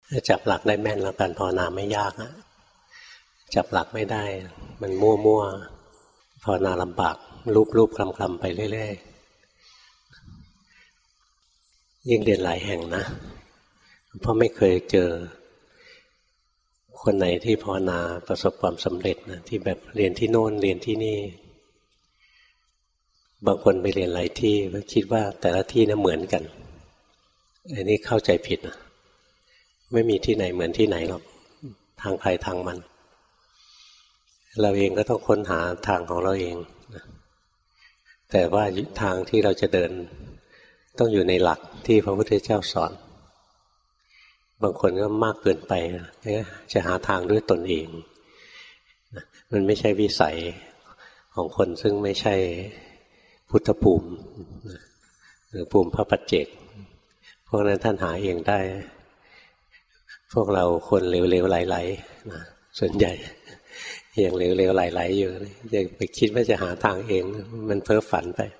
ถ้าจับหลักได้แม่นแล้วการภาวนาไม่ยากนะจับหลักไม่ได้มันมั่วๆภาวนาลำบากรูปๆคลำๆไปเรื่อยๆยิ่งเรียนหลายแห่งนะเพราะไม่เคยเจอคนไหนที่ภาวนาประสบความสำเร็จนะที่แบบเรียนที่โน่นเรียนที่นี่บางคนไปเรียนหลายที่แล้วคิดว่าแต่ละที่นะเหมือนกันอันนี้เข้าใจผิดนะไม่มีที่ไหนเหมือนที่ไหนหรอกทางใครทางมันเราเองก็ต้องค้นหาทางของเราเองนะแต่ว่าทางที่เราจะเดินต้องอยู่ในหลักที่พระพุทธเจ้าสอนบางคนก็มากเกินไปจะหาทางด้วยตนเองมันไม่ใช่วิสัยของคนซึ่งไม่ใช่พุทธภูมิหรือภูมิพระปัจเจกพวกนั้นท่านหาเองได้พวกเราคนเหลวๆไหลๆนะส่วนใหญ่ยังเหลวๆไหลๆอยู่ยังไปคิดว่าจะหาทางเองมันเพ้อฝันไป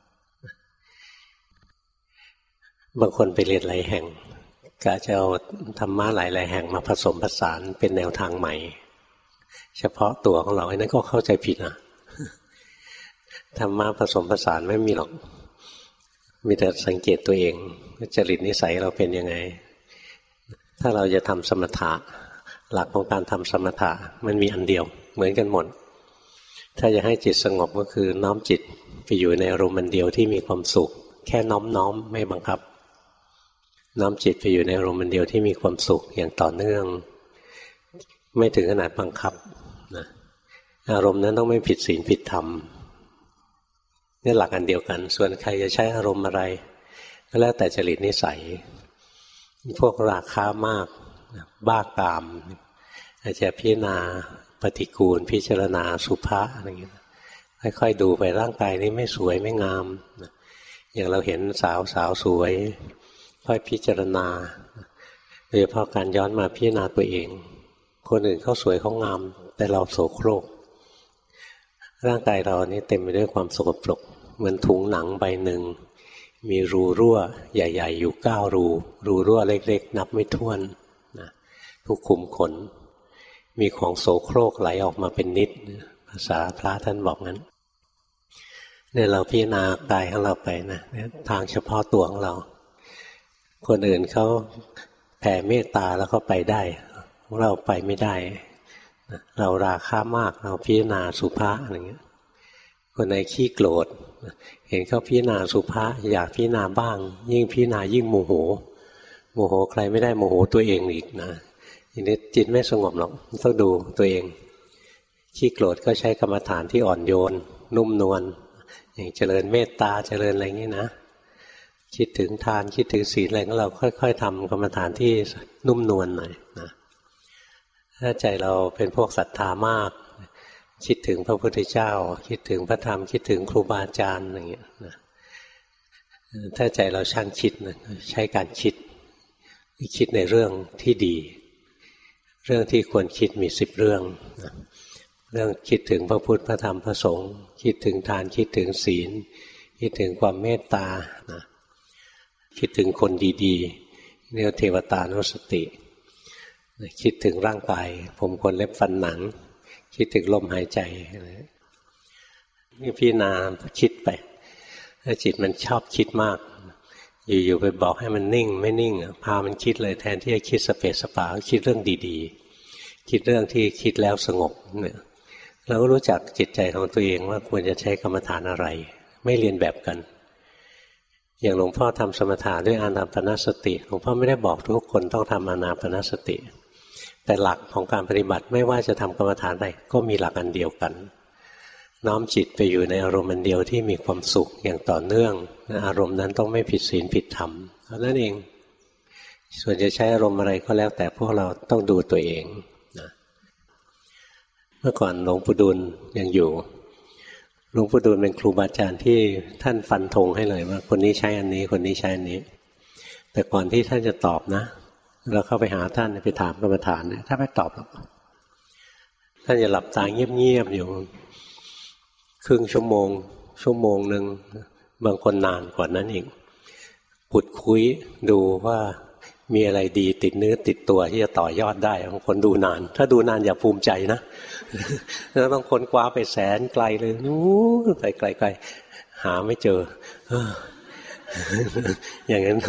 บางคนไปเรียนหลายแห่งกะจะเอาธรรมะหลายๆแห่งมาผสมผสานเป็นแนวทางใหม่เฉพาะตัวของเราไอ้นั้นก็เข้าใจผิดนะธรรมะผสมผสานไม่มีหรอกมีแต่สังเกตตัวเองจริตนิสัยเราเป็นยังไงถ้าเราจะทำสมถะหลักของการทำสมถะมันมีอันเดียวเหมือนกันหมดถ้าจะให้จิตสงบก็คือน้อมจิตไปอยู่ในอารมณ์อันเดียวที่มีความสุขแค่น้อมไม่บังคับน้อมจิตไปอยู่ในอารมณ์อันเดียวที่มีความสุขอย่างต่อเนื่องไม่ถึงขนาดบังคับนะอารมณ์นั้นต้องไม่ผิดศีลผิดธรรมนี่หลักอันเดียวกันส่วนใครจะใช้อารมณ์อะไรก็แล้วแต่จริตนิสัยพวกราคะมากบ้ากามอาจจะพิจารณาปฏิกูลพิจารณาสุภะอะไรอย่างเงี้ยค่อยๆดูไปร่างกายนี้ไม่สวยไม่งามอย่างเราเห็นสาวสวยค่อยพิจารณาโดยเฉพาะการย้อนมาพิจารณาตัวเองคนอื่นเขาสวยเขางามแต่เราโสโครกร่างกายเรานี่เต็มไปด้วยความสกปรกเหมือนถุงหนังใบหนึ่งมีรูรั่วใหญ่ๆอยู่9รูรั่วเล็กๆนับไม่ถ้วนนะทุกขุมขนมีของโสโครกไหลออกมาเป็นนิดภาษาพระท่านบอกงั้นเนี่ยเราพิจารณากายของเราไปนะทางเฉพาะตัวของเราคนอื่นเขาแผ่เมตตาแล้วเขาไปได้เราไปไม่ได้เราราคะมากเราพิจารณาสุภาอะไรเงี้ยคนไหนขี้โกรธเห็นเขาพิจารณาสุภาอยากพิจารณาบ้างยิ่งพิจารณายิ่งโมโหใครไม่ได้โมโหตัวเองอีกนะทีนี้จิตไม่สงบหรอกต้องดูตัวเองขี้โกรธก็ใช้กรรมฐานที่อ่อนโยนนุ่มนวลอย่างเจริญเมตตาเจริญอะไรอย่างนี้นะคิดถึงทานคิดถึงศีลอะไรของเราค่อยๆทำกรรมฐานที่นุ่มนวลหน่อยนะถ้าใจเราเป็นพวกศรัทธามากคิดถึงพระพุทธเจ้าคิดถึงพระธรรมคิดถึงครูบาอาจารย์อย่างเงี้ยนะถ้าใจเราช่างคิดนะใช้การคิดในเรื่องที่ดีเรื่องที่ควรคิดมี10 เรื่องนะเรื่องคิดถึงพระพุทธพระธรรมพระสงฆ์คิดถึงทานคิดถึงศีลคิดถึงความเมตตานะคิดถึงคนดีๆเรียกเทวตานุสติคิดถึงร่างกายผมขนเล็บฟันหนังคิดถึงลมหายใจนี่พิจารณาคิดไปถ้าจิตมันชอบคิดมากอยู่ๆไปบอกให้มันนิ่งไม่นิ่งพามันคิดเลยแทนที่จะคิดสเปสสปาคิดเรื่องดีๆคิดเรื่องที่คิดแล้วสงบเนี่ยเราก็รู้จักจิตใจของตัวเองว่าควรจะใช้กรรมฐานอะไรไม่เรียนแบบกันอย่างหลวงพ่อทำสมถะด้วยอานาปานสติหลวงพ่อไม่ได้บอกทุกคนต้องทำอานาปานสติแต่หลักของการปฏิบัติไม่ว่าจะทำกรรมฐานใดก็มีหลักอันเดียวกันน้อมจิตไปอยู่ในอารมณ์อันเดียวที่มีความสุขอย่างต่อเนื่องอารมณ์นั้นต้องไม่ผิดศีลผิดธรรมเท่านั้นเองส่วนจะใช้อารมณ์อะไรก็แล้วแต่พวกเราต้องดูตัวเองนะเมื่อก่อนหลวงปู่ดูลยังอยู่หลวงปู่ดูลเป็นครูบาอาจารย์ที่ท่านฟันธงให้เลยว่าคนนี้ใช้อันนี้คนนี้ใช้อันนี้แต่ก่อนที่ท่านจะตอบนะเราเข้าไปหาท่านไปถามกรรมฐานเนี่ยถ้าไม่ตอบหรอกท่านจะหลับตาเงียบๆอยู่ครึ่งชั่วโมงนึงบางคนนานกว่านั้นอีกขุดคุยดูว่ามีอะไรดีติดเนื้อติดตัวที่จะต่อยอดได้บางคนดูนานถ้าดูนานอย่าภูมิใจนะแล้วต้องค้นคว้าไปแสนไกลเลยนู้นไปไกลๆหาไม่เจออย่างนั้น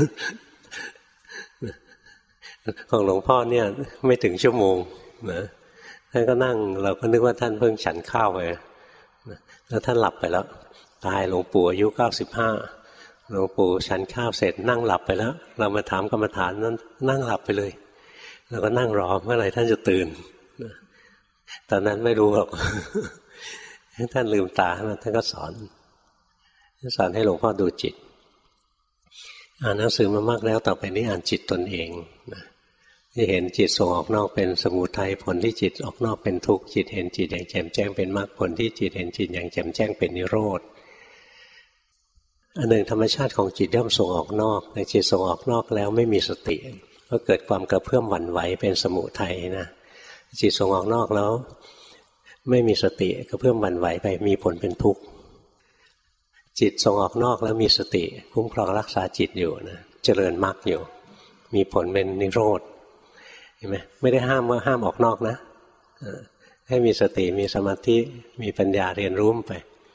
ของหลวงพ่อเนี่ยไม่ถึงชั่วโมงนะท่านก็นั่งเราก็นึกว่าท่านเพิ่งฉันข้าวไปแล้วท่านหลับไปแล้วตายหลวงปู่อายุ95หลวงปู่ฉันข้าวเสร็จนั่งหลับไปแล้วเรามาถามกรรมฐานนั้นนั่งหลับไปเลยเราก็นั่งรอเมื่อไหร่ท่านจะตื่นตอนนั้นไม่รู้หรอกท่านลืมตาท่านก็สอนให้หลวงพ่อดูจิตอ่านหนังสือมามากแล้วต่อไปนี้อ่านจิตตนเองนะที่เห็นจิตส่งออกนอกเป็นสมุทัยผลที่จิตออกนอกเป็นทุกข์จิตเห็นจิตอย่างแจ่มแจ้งเป็นมรรคผลที่จิตเห็นจิตอย่างแจ่มแจ้งเป็นนิโรธอันหนึ่งธรรมชาติของจิตย่อมส่งออกนอกแต่จิตส่งออกนอกแล้วไม่มีสติก็เกิดความกระเพื่อมหวั่นไหวเป็นสมุทัยนะจิตส่งออกนอกแล้วไม่มีสติกระเพื่อมหวั่นไหวไปมีผลเป็นทุกข์จิตส่งออกนอกแล้วมีสติคุ้มครองรักษาจิตอยู่นะเจริญมรรคอยู่มีผลเป็นนิโรธเห็นไหมไม่ได้ห้ามว่าห้ามออกนอกนะให้มีสติมีสมาธิมีปัญญาเรียนรู้ไป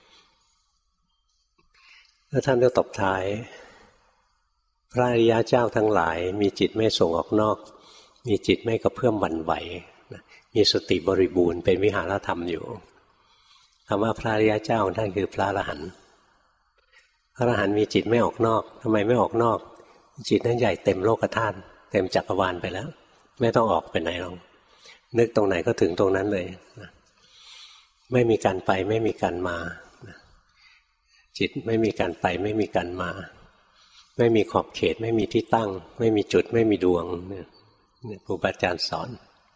แล้วท่านก็ตบท้ายพระอริยเจ้าทั้งหลายมีจิตไม่ส่งออกนอกมีจิตไม่กระเพื่อมหวั่นไหวมีสติบริบูรณ์เป็นวิหารธรรมอยู่คำว่าพระอริยเจ้าท่านคือพระอรหันต์พระอรหันต์มีจิตไม่ออกนอกทำไมไม่ออกนอกจิตนั้นใหญ่เต็มโลกธาตุเต็มจักรวาลไปแล้วไม่ต้องออกไปไหนหรอกนึกตรงไหนก็ถึงตรงนั้นเลยไม่มีการไปไม่มีการมาจิตไม่มีการไปไม่มีการมาไม่มีขอบเขตไม่มีที่ตั้งไม่มีจุดไม่มีดวงครูบาอาจารย์สอน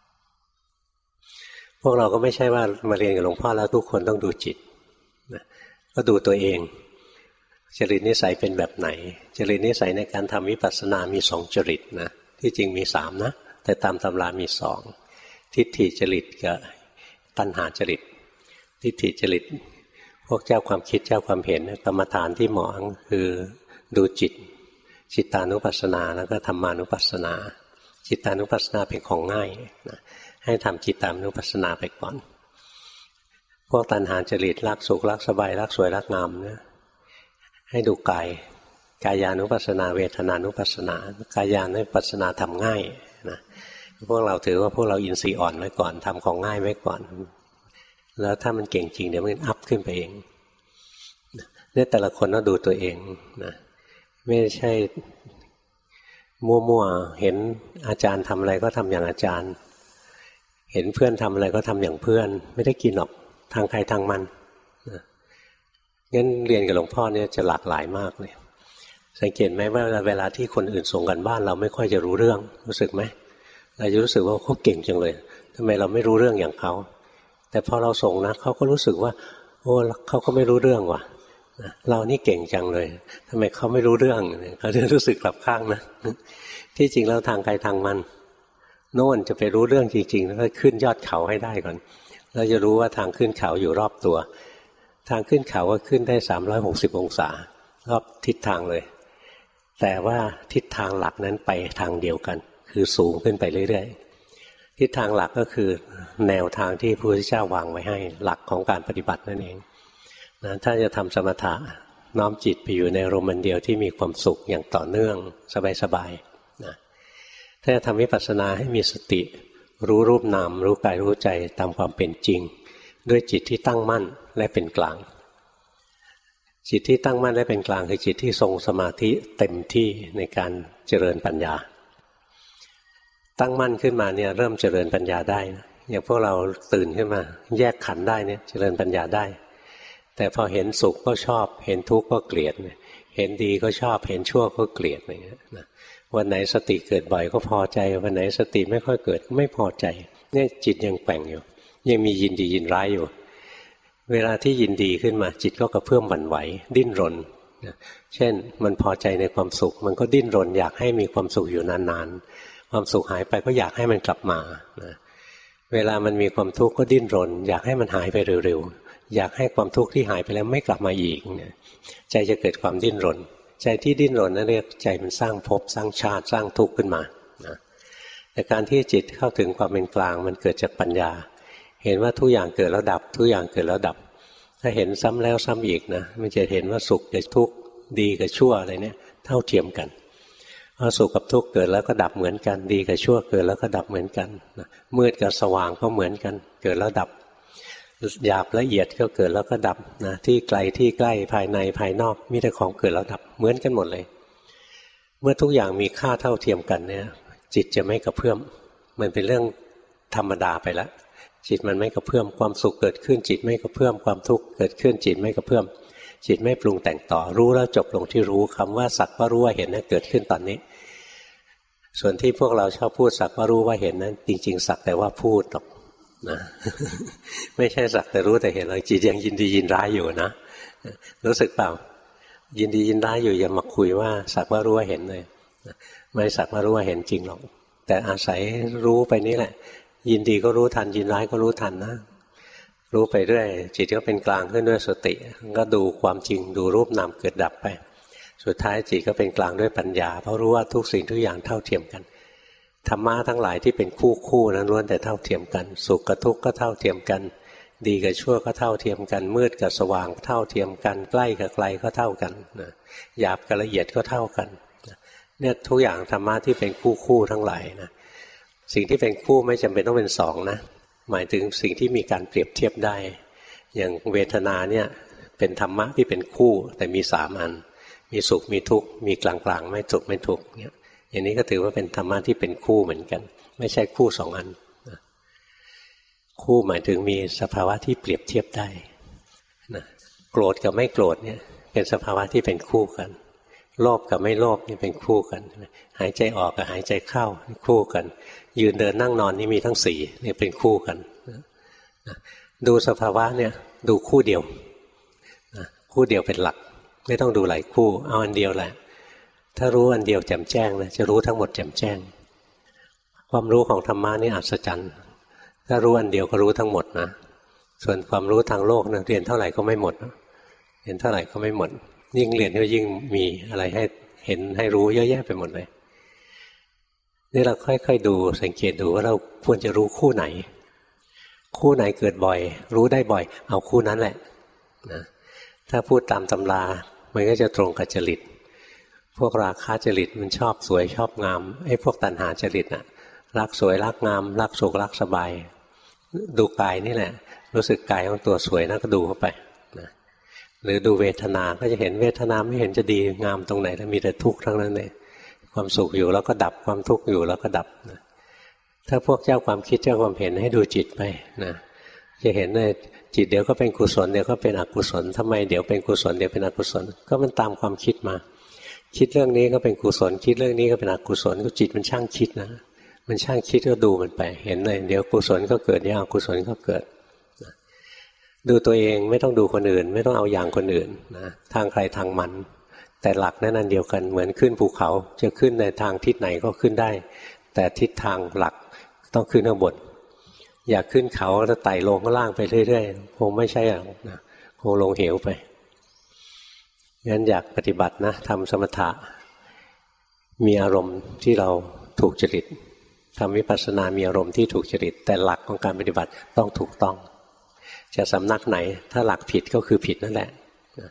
พวกเราก็ไม่ใช่ว่ามาเรียนกับหลวงพ่อแล้วทุกคนต้องดูจิตก็ดูตัวเองจริตนิสัยเป็นแบบไหนจริตนิสัยในการทำวิปัสสนามี2จริตนะที่จริงมี3นะแต่ตามตำรามี2ทิฏฐิจริตกับตัณหาจริตทิฏฐิจริตพวกเจ้าความคิดเจ้าความเห็นกรรมฐานที่เหมาะคือดูจิตจิตานุปัสสนาแล้วก็ธรรมานุปัสสนาจิตานุปัสสนาเป็นของง่ายนะให้ทำจิตานุปัสสนาไปก่อนพวกตัณหาจริตรักสุขรักสบายรักสวยรักงามเนี่ยให้ดูกายกายานุปัสสนาเวทนานุปัสสนากายานุปัสสนาทำง่ายนะพวกเราถือว่าพวกเราอินทรีย์อ่อนไว้ก่อนทำของง่ายไว้ก่อนแล้วถ้ามันเก่งจริงเดี๋ยวมันอัพขึ้นไปเองเนี่ยแต่ละคนต้องดูตัวเองนะไม่ใช่มั่วๆเห็นอาจารย์ทำอะไรก็ทำอย่างอาจารย์เห็นเพื่อนทำอะไรก็ทำอย่างเพื่อนไม่ได้กินหรอกทางใครทางมันงั้นเรียนกับหลวงพ่อเนี่ยจะหลากหลายมากเลยสังเกตไหมว่าเวลาที่คนอื่นส่งกันบ้านเราไม่ค่อยจะรู้เรื่องรู้สึกไหมเราจะรู้สึกว่าเขาเก่งจังเลยทำไมเราไม่รู้เรื่องอย่างเขาแต่พอเราส่งนะเขาก็รู้สึกว่าโอ้เขาก็ไม่รู้เรื่องว่ะเรานี่เก่งจังเลยทำไมเขาไม่รู้เรื่องเขาจะรู้สึกกลับข้างนะที่จริงแล้วทางใครทางมันโน่นจะไปรู้เรื่องจริงๆแล้วขึ้นยอดเขาให้ได้ก่อนเราจะรู้ว่าทางขึ้นเขาอยู่รอบตัวทางขึ้นเขาก็ขึ้นได้360องศารอบทิศทางเลยแต่ว่าทิศทางหลักนั้นไปทางเดียวกันคือสูงขึ้นไปเรื่อยๆทิศทางหลักก็คือแนวทางที่พระพุทธเจ้าวางไว้ให้หลักของการปฏิบัตินั่นเองนะถ้าจะทำสมถะน้อมจิตไปอยู่ในอารมณ์เดียวที่มีความสุขอย่างต่อเนื่องสบายๆนะถ้าจะทำวิปัสสนาให้มีสติรู้รูปนามรู้กายรู้ใจตามความเป็นจริงด้วยจิตที่ตั้งมั่นและเป็นกลางจิตที่ตั้งมั่นและเป็นกลางคือจิตที่ทรงสมาธิเต็มที่ในการเจริญปัญญาตั้งมั่นขึ้นมาเนี่ยเริ่มเจริญปัญญาได้นะอย่างพวกเราตื่นขึ้นมาแยกขันธ์ได้เนี่ยเจริญปัญญาได้แต่พอเห็นสุขก็ชอบเห็นทุกข์ก็เกลียดเห็นดีก็ชอบเห็นชั่วก็เกลียดอย่างเงี้ยนะวันไหนสติเกิดบ่อยก็พอใจวันไหนสติไม่ค่อยเกิดไม่พอใจเนี่ยจิตยังแกว่งอยู่ยังมียินดียินร้ายอยู่เวลาที่ยินดีขึ้นมาจิตก็กระเพื่อมหวั่นไหวดิ้นรนเช่นมันพอใจในความสุขมันก็ดิ้นรนอยากให้มีความสุขอยู่นานๆความสุขหายไปก็อยากให้มันกลับมาเวลามันมีความทุกข์ก็ดิ้นรนอยากให้มันหายไปเร็วๆอยากให้ความทุกข์ที่หายไปแล้วไม่กลับมาอีกใจจะเกิดความดิ้นรนใจที่ดิ้นรนนั่นเรียกใจมันสร้างภพสร้างชาติสร้างทุกข์ขึ้นมานะแต่การที่จิตเข้าถึงความเป็นกลางมันเกิดจากปัญญาเห็นว่าทุกอย่างเกิดแล้วดับทุกอย่างเกิดแล้วดับถ้าเห็นซ้ำแล้วซ้ำอีกนะมันจะเห็นว่าสุขกับทุกข์ดีกับชั่วอะไรเนี่ยเท่าเทียมกันเพราะสุขกับทุกข์เกิดแล้วก็ดับเหมือนกันดีกับชั่วเกิดแล้วก็ดับเหมือนกันมืดกับสว่างก็เหมือนกันเกิดแล้วดับหยาบละเอียดก็เกิดแล้วก็ดับนะที่ไกลที่ใกล้ภายในภายนอกมีแต่ของเกิดแล้วดับเหมือนกันหมดเลยเมื่อทุกอย่างมีค่าเท่าเทียมกันเนี่ยจิตจะไม่กระเพื่อมมันเป็นเรื่องธรรมดาไปแล้วจิตมันไม่กระเพื่อมความสุขเกิดขึ้นจิตไม่กระเพื่อมความทุกข์เกิดขึ้นจิตไม่กระเพื่อมจิตไม่ปรุงแต่งต่อรู้แล้วจบลงที่รู้คำว่าสักว่ารู้ว่าเห็นนั้นเกิดขึ้นตอนนี้ส่วนที่พวกเราชอบพูดสักว่ารู้ว่าเห็นนั้นจริงๆสักแต่ว่าพูดหรอกนะไม่ใช่สักแต่รู้แต่เห็นหรอกจิตยังยินดียินร้ายอยู่นะรู้สึกเปล่ายินดียินร้ายอยู่อย่ามาคุยว่าสักว่ารู้ว่าเห็นเลยไม่สักว่ารู้ว่าเห็นจริงหรอกแต่อาศัยรู้ไปนี่แหละยินดีก็รู้ทันยินร้ายก็รู้ทันนะรู้ไปเรื่อยจิตก็เป็นกลางขึ้นด้วยสติก็ดูความจริงดูรูปนามเกิดดับไปสุดท้ายจิตก็เป็นกลางด้วยปัญญาเพราะรู้ว่าทุกสิ่งทุกอย่างเท่าเทียมกันธรรมะทั้งหลายที่เป็นคู่นั้นล้วนแต่เท่าเทียมกันสุขกับทุกข์ก็เท่าเทียมกันดีกับชั่วก็เท่าเทียมกันมืดกับสว่างเท่าเทียมกันใกล้กับไกลก็เท่ากันหยาบกับละเอียดก็เท่ากันเนี่ยทุกอย่างธรรมะที่เป็นคู่ทั้งหลายนะสิ่งที่เป็นคู่ไม่จำเป็นต้องเป็นสองนะหมายถึงสิ่งที่มีการเปรียบเทียบได้อย่างเวทนาเนี่ยเป็นธรรมะที่เป็นคู่แต่มี3 อันมีสุขมีทุกข์มีกลางๆไม่สุขไม่ทุกข์เนี่ยอย่างนี้ก็ถือว่าเป็นธรรมะที่เป็นคู่เหมือนกันไม่ใช่คู่2 อันคู่หมายถึงมีสภาวะที่เปรียบเทียบได้นะโกรธกับไม่โกรธเนี่ยเป็นสภาวะที่เป็นคู่กันโลภกับไม่โลภนี่เป็นคู่กันหายใจออกกับหายใจเข้าคู่กันยืนเดินนั่งนอนนี่มีทั้ง4นี่เป็นคู่กันดูสภาวะเนี่ยดูคู่เดียวคู่เดียวเป็นหลักไม่ต้องดูหลายคู่เอาอันเดียวแหละถ้ารู้อันเดียวแจ่มแจ้งนะจะรู้ทั้งหมดแจ่มแจ้งความรู้ของธรรมะนี่อัศจรรย์ถ้ารู้อันเดียวก็รู้ทั้งหมดนะส่วนความรู้ทางโลกนะเรียนเท่าไหร่ก็ไม่หมดเรียนเท่าไหร่ก็ไม่หมดยิ่งเรียนก็ยิ่งมีอะไรให้เห็นให้รู้เยอะแยะไปหมดเลยนี่เราค่อยๆดูสังเกตดูว่าเราควรจะรู้คู่ไหนเกิดบ่อยรู้ได้บ่อยเอาคู่นั้นแหละนะถ้าพูดตามตำรามันก็จะตรงกับจริตพวกราคะจริตมันชอบสวยชอบงามไอ้พวกตัณหาจริตน่ะรักสวยรักงามรักสุขรักสบายดูกายนี่แหละรู้สึกกายของตัวสวยนะก็ดูเข้าไปนะหรือดูเวทนาก็จะเห็นเวทนาไม่เห็นจะดีงามตรงไหนแล้วมีแต่ทุกข์ทั้งนั้นเลยความสุขอยู่แล้วก็ดับความทุกข์อยู่แล้วก็ดับนะถ้าพวกเจ้าความคิดเจ้าความเห็นให้ดูจิตไปนะจะเห็นเลยจิตเดี๋ยวก็เป็นกุศลเดี๋ยวก็เป็นอกุศลทำไมเดี๋ยวเป็นกุศลเดี๋ยวเป็นอกุศลก็มันตามความคิดมาคิดเรื่องนี้ก็เป็นกุศลคิดเรื่องนี้ก็เป็นอกุศลก็จิตมันช่างคิดนะมันช่างคิดก็ดูมันไปเห็นเลยเดี๋ยวกุศลก็เกิดเดี๋ยวอกุศลก็เกิดดูตัวเองไม่ต้องดูคนอื่นไม่ต้องเอาอย่างคนอื่นนะทางใครทางมันแต่หลักนั่นเดียวกันเหมือนขึ้นภูเขาจะขึ้นในทางทิศไหนก็ขึ้นได้แต่ทิศทางหลักต้องขึ้นข้างบนอยากขึ้นเขาแล้วไต่ลงข้างล่างไปเรื่อยๆคงไม่ใช่หรอกนะคงลงเหวไปงั้นอยากปฏิบัตินะทำสมถะมีอารมณ์ที่เราถูกจริตทำวิปัสสนามีอารมณ์ที่ถูกจริตแต่หลักของการปฏิบัติต้องถูกต้องจะสำนักไหนถ้าหลักผิดก็คือผิดนั่นแหละ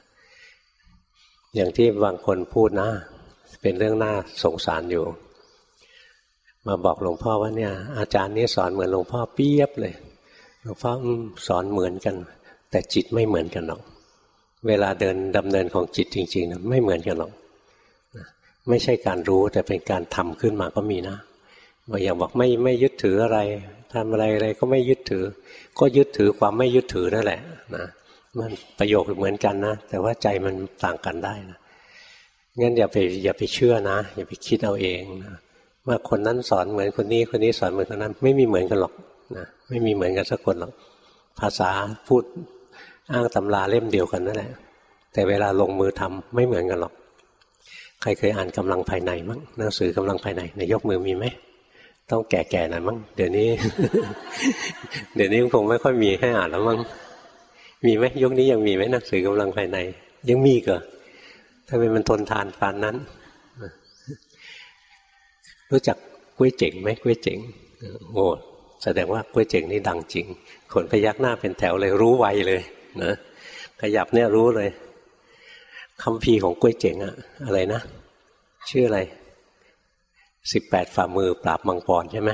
อย่างที่บางคนพูดนะเป็นเรื่องน่าสงสารอยู่มาบอกหลวงพ่อว่าเนี่ยอาจารย์นี้สอนเหมือนหลวงพ่อเปียบเลยหลวงพ่อสอนเหมือนกันแต่จิตไม่เหมือนกันหรอกเวลาเดินดำเนินของจิตจริงๆนะไม่เหมือนกันหรอกไม่ใช่การรู้แต่เป็นการทำขึ้นมาก็มีนะบางอย่างบอกไม่ยึดถืออะไรทำอะไรก็ไม่ยึดถือก็ยึดถือความไม่ยึดถือนั่นแหละนะมันประโยคเหมือนกันนะแต่ว่าใจมันต่างกันได้นะงั้นอย่าไปเชื่อนะอย่าไปคิดเอาเองนะว่าคนนั้นสอนเหมือนคนนี้คนนี้สอนเหมือนคนนั้นไม่มีเหมือนกันหรอกนะไม่มีเหมือนกันสักคนหรอกภาษาพูดอ้างตำราเล่มเดียวกันนั่นแหละแต่เวลาลงมือทำไม่เหมือนกันหรอกใครเคยอ่านกำลังภายในมั้งหนังสือกำลังภายในในยกมือมีไหมต้องแก่ๆหน่อยมั้งเดี๋ยวนี้คงไม่ค่อยมีให้อ่านแล้วมั้งมีไหมยุคนี้ยังมีไหมหนังสือกำลังภายในยังมีเหรอทำไมมันทนทานปานนั้นรู้จักกล้วยเจ๋งไหมกล้วยเจ๋งโอ้แสดงว่ากล้วยเจ๋งนี่ดังจริงคนพยักหน้าเป็นแถวเลยรู้ไวเลยนะขยับเนี่ยรู้เลยคัมภีร์ของกล้วยเจ๋งอะอะไรนะชื่ออะไร18ฝ่ามือปราบมังกรใช่ไหม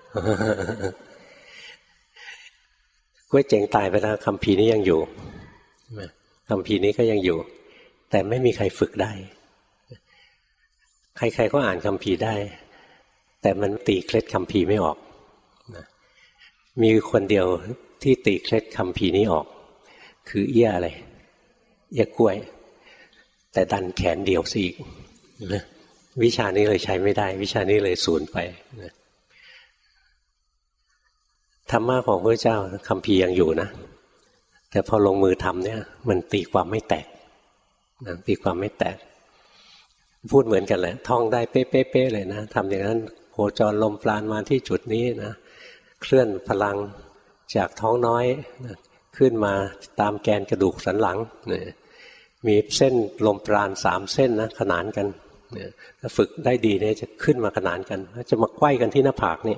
กล้วยเจ๋งตายไปแล้วคัมภีร์นี้ยังอยู่คัมภีร์นี้ก็ยังอยู่แต่ไม่มีใครฝึกได้ใครๆก็อ่านคัมภีร์ได้แต่มันตีเคล็ดคัมภีร์ไม่ออกมีคนเดียวที่ตีเคล็ดคัมภีร์นี้ออกคือเอี้ยอะไรเอี้ยกล้วยแต่ดันแขนเดียวสิอีกวิชานี้เลยใช้ไม่ได้วิชานี้เลยสูญไปธรรมะของพระเจ้าคัมภีร์ยังอยู่นะแต่พอลงมือทำเนี่ยมันตีความไม่แตกตีความไม่แตกพูดเหมือนกันแหละท่องได้เป๊ะๆเลยนะทำอย่างนั้นโคจรลมปราณมาที่จุดนี้นะเคลื่อนพลังจากท้องน้อยนะขึ้นมาตามแกนกระดูกสันหลังนะมีเส้นลมปราณ3เส้นนะขนานกันนะถ้าฝึกได้ดีเนี่ยจะขึ้นมาขนานกันจะมาไขว้กันที่หน้าผากนี่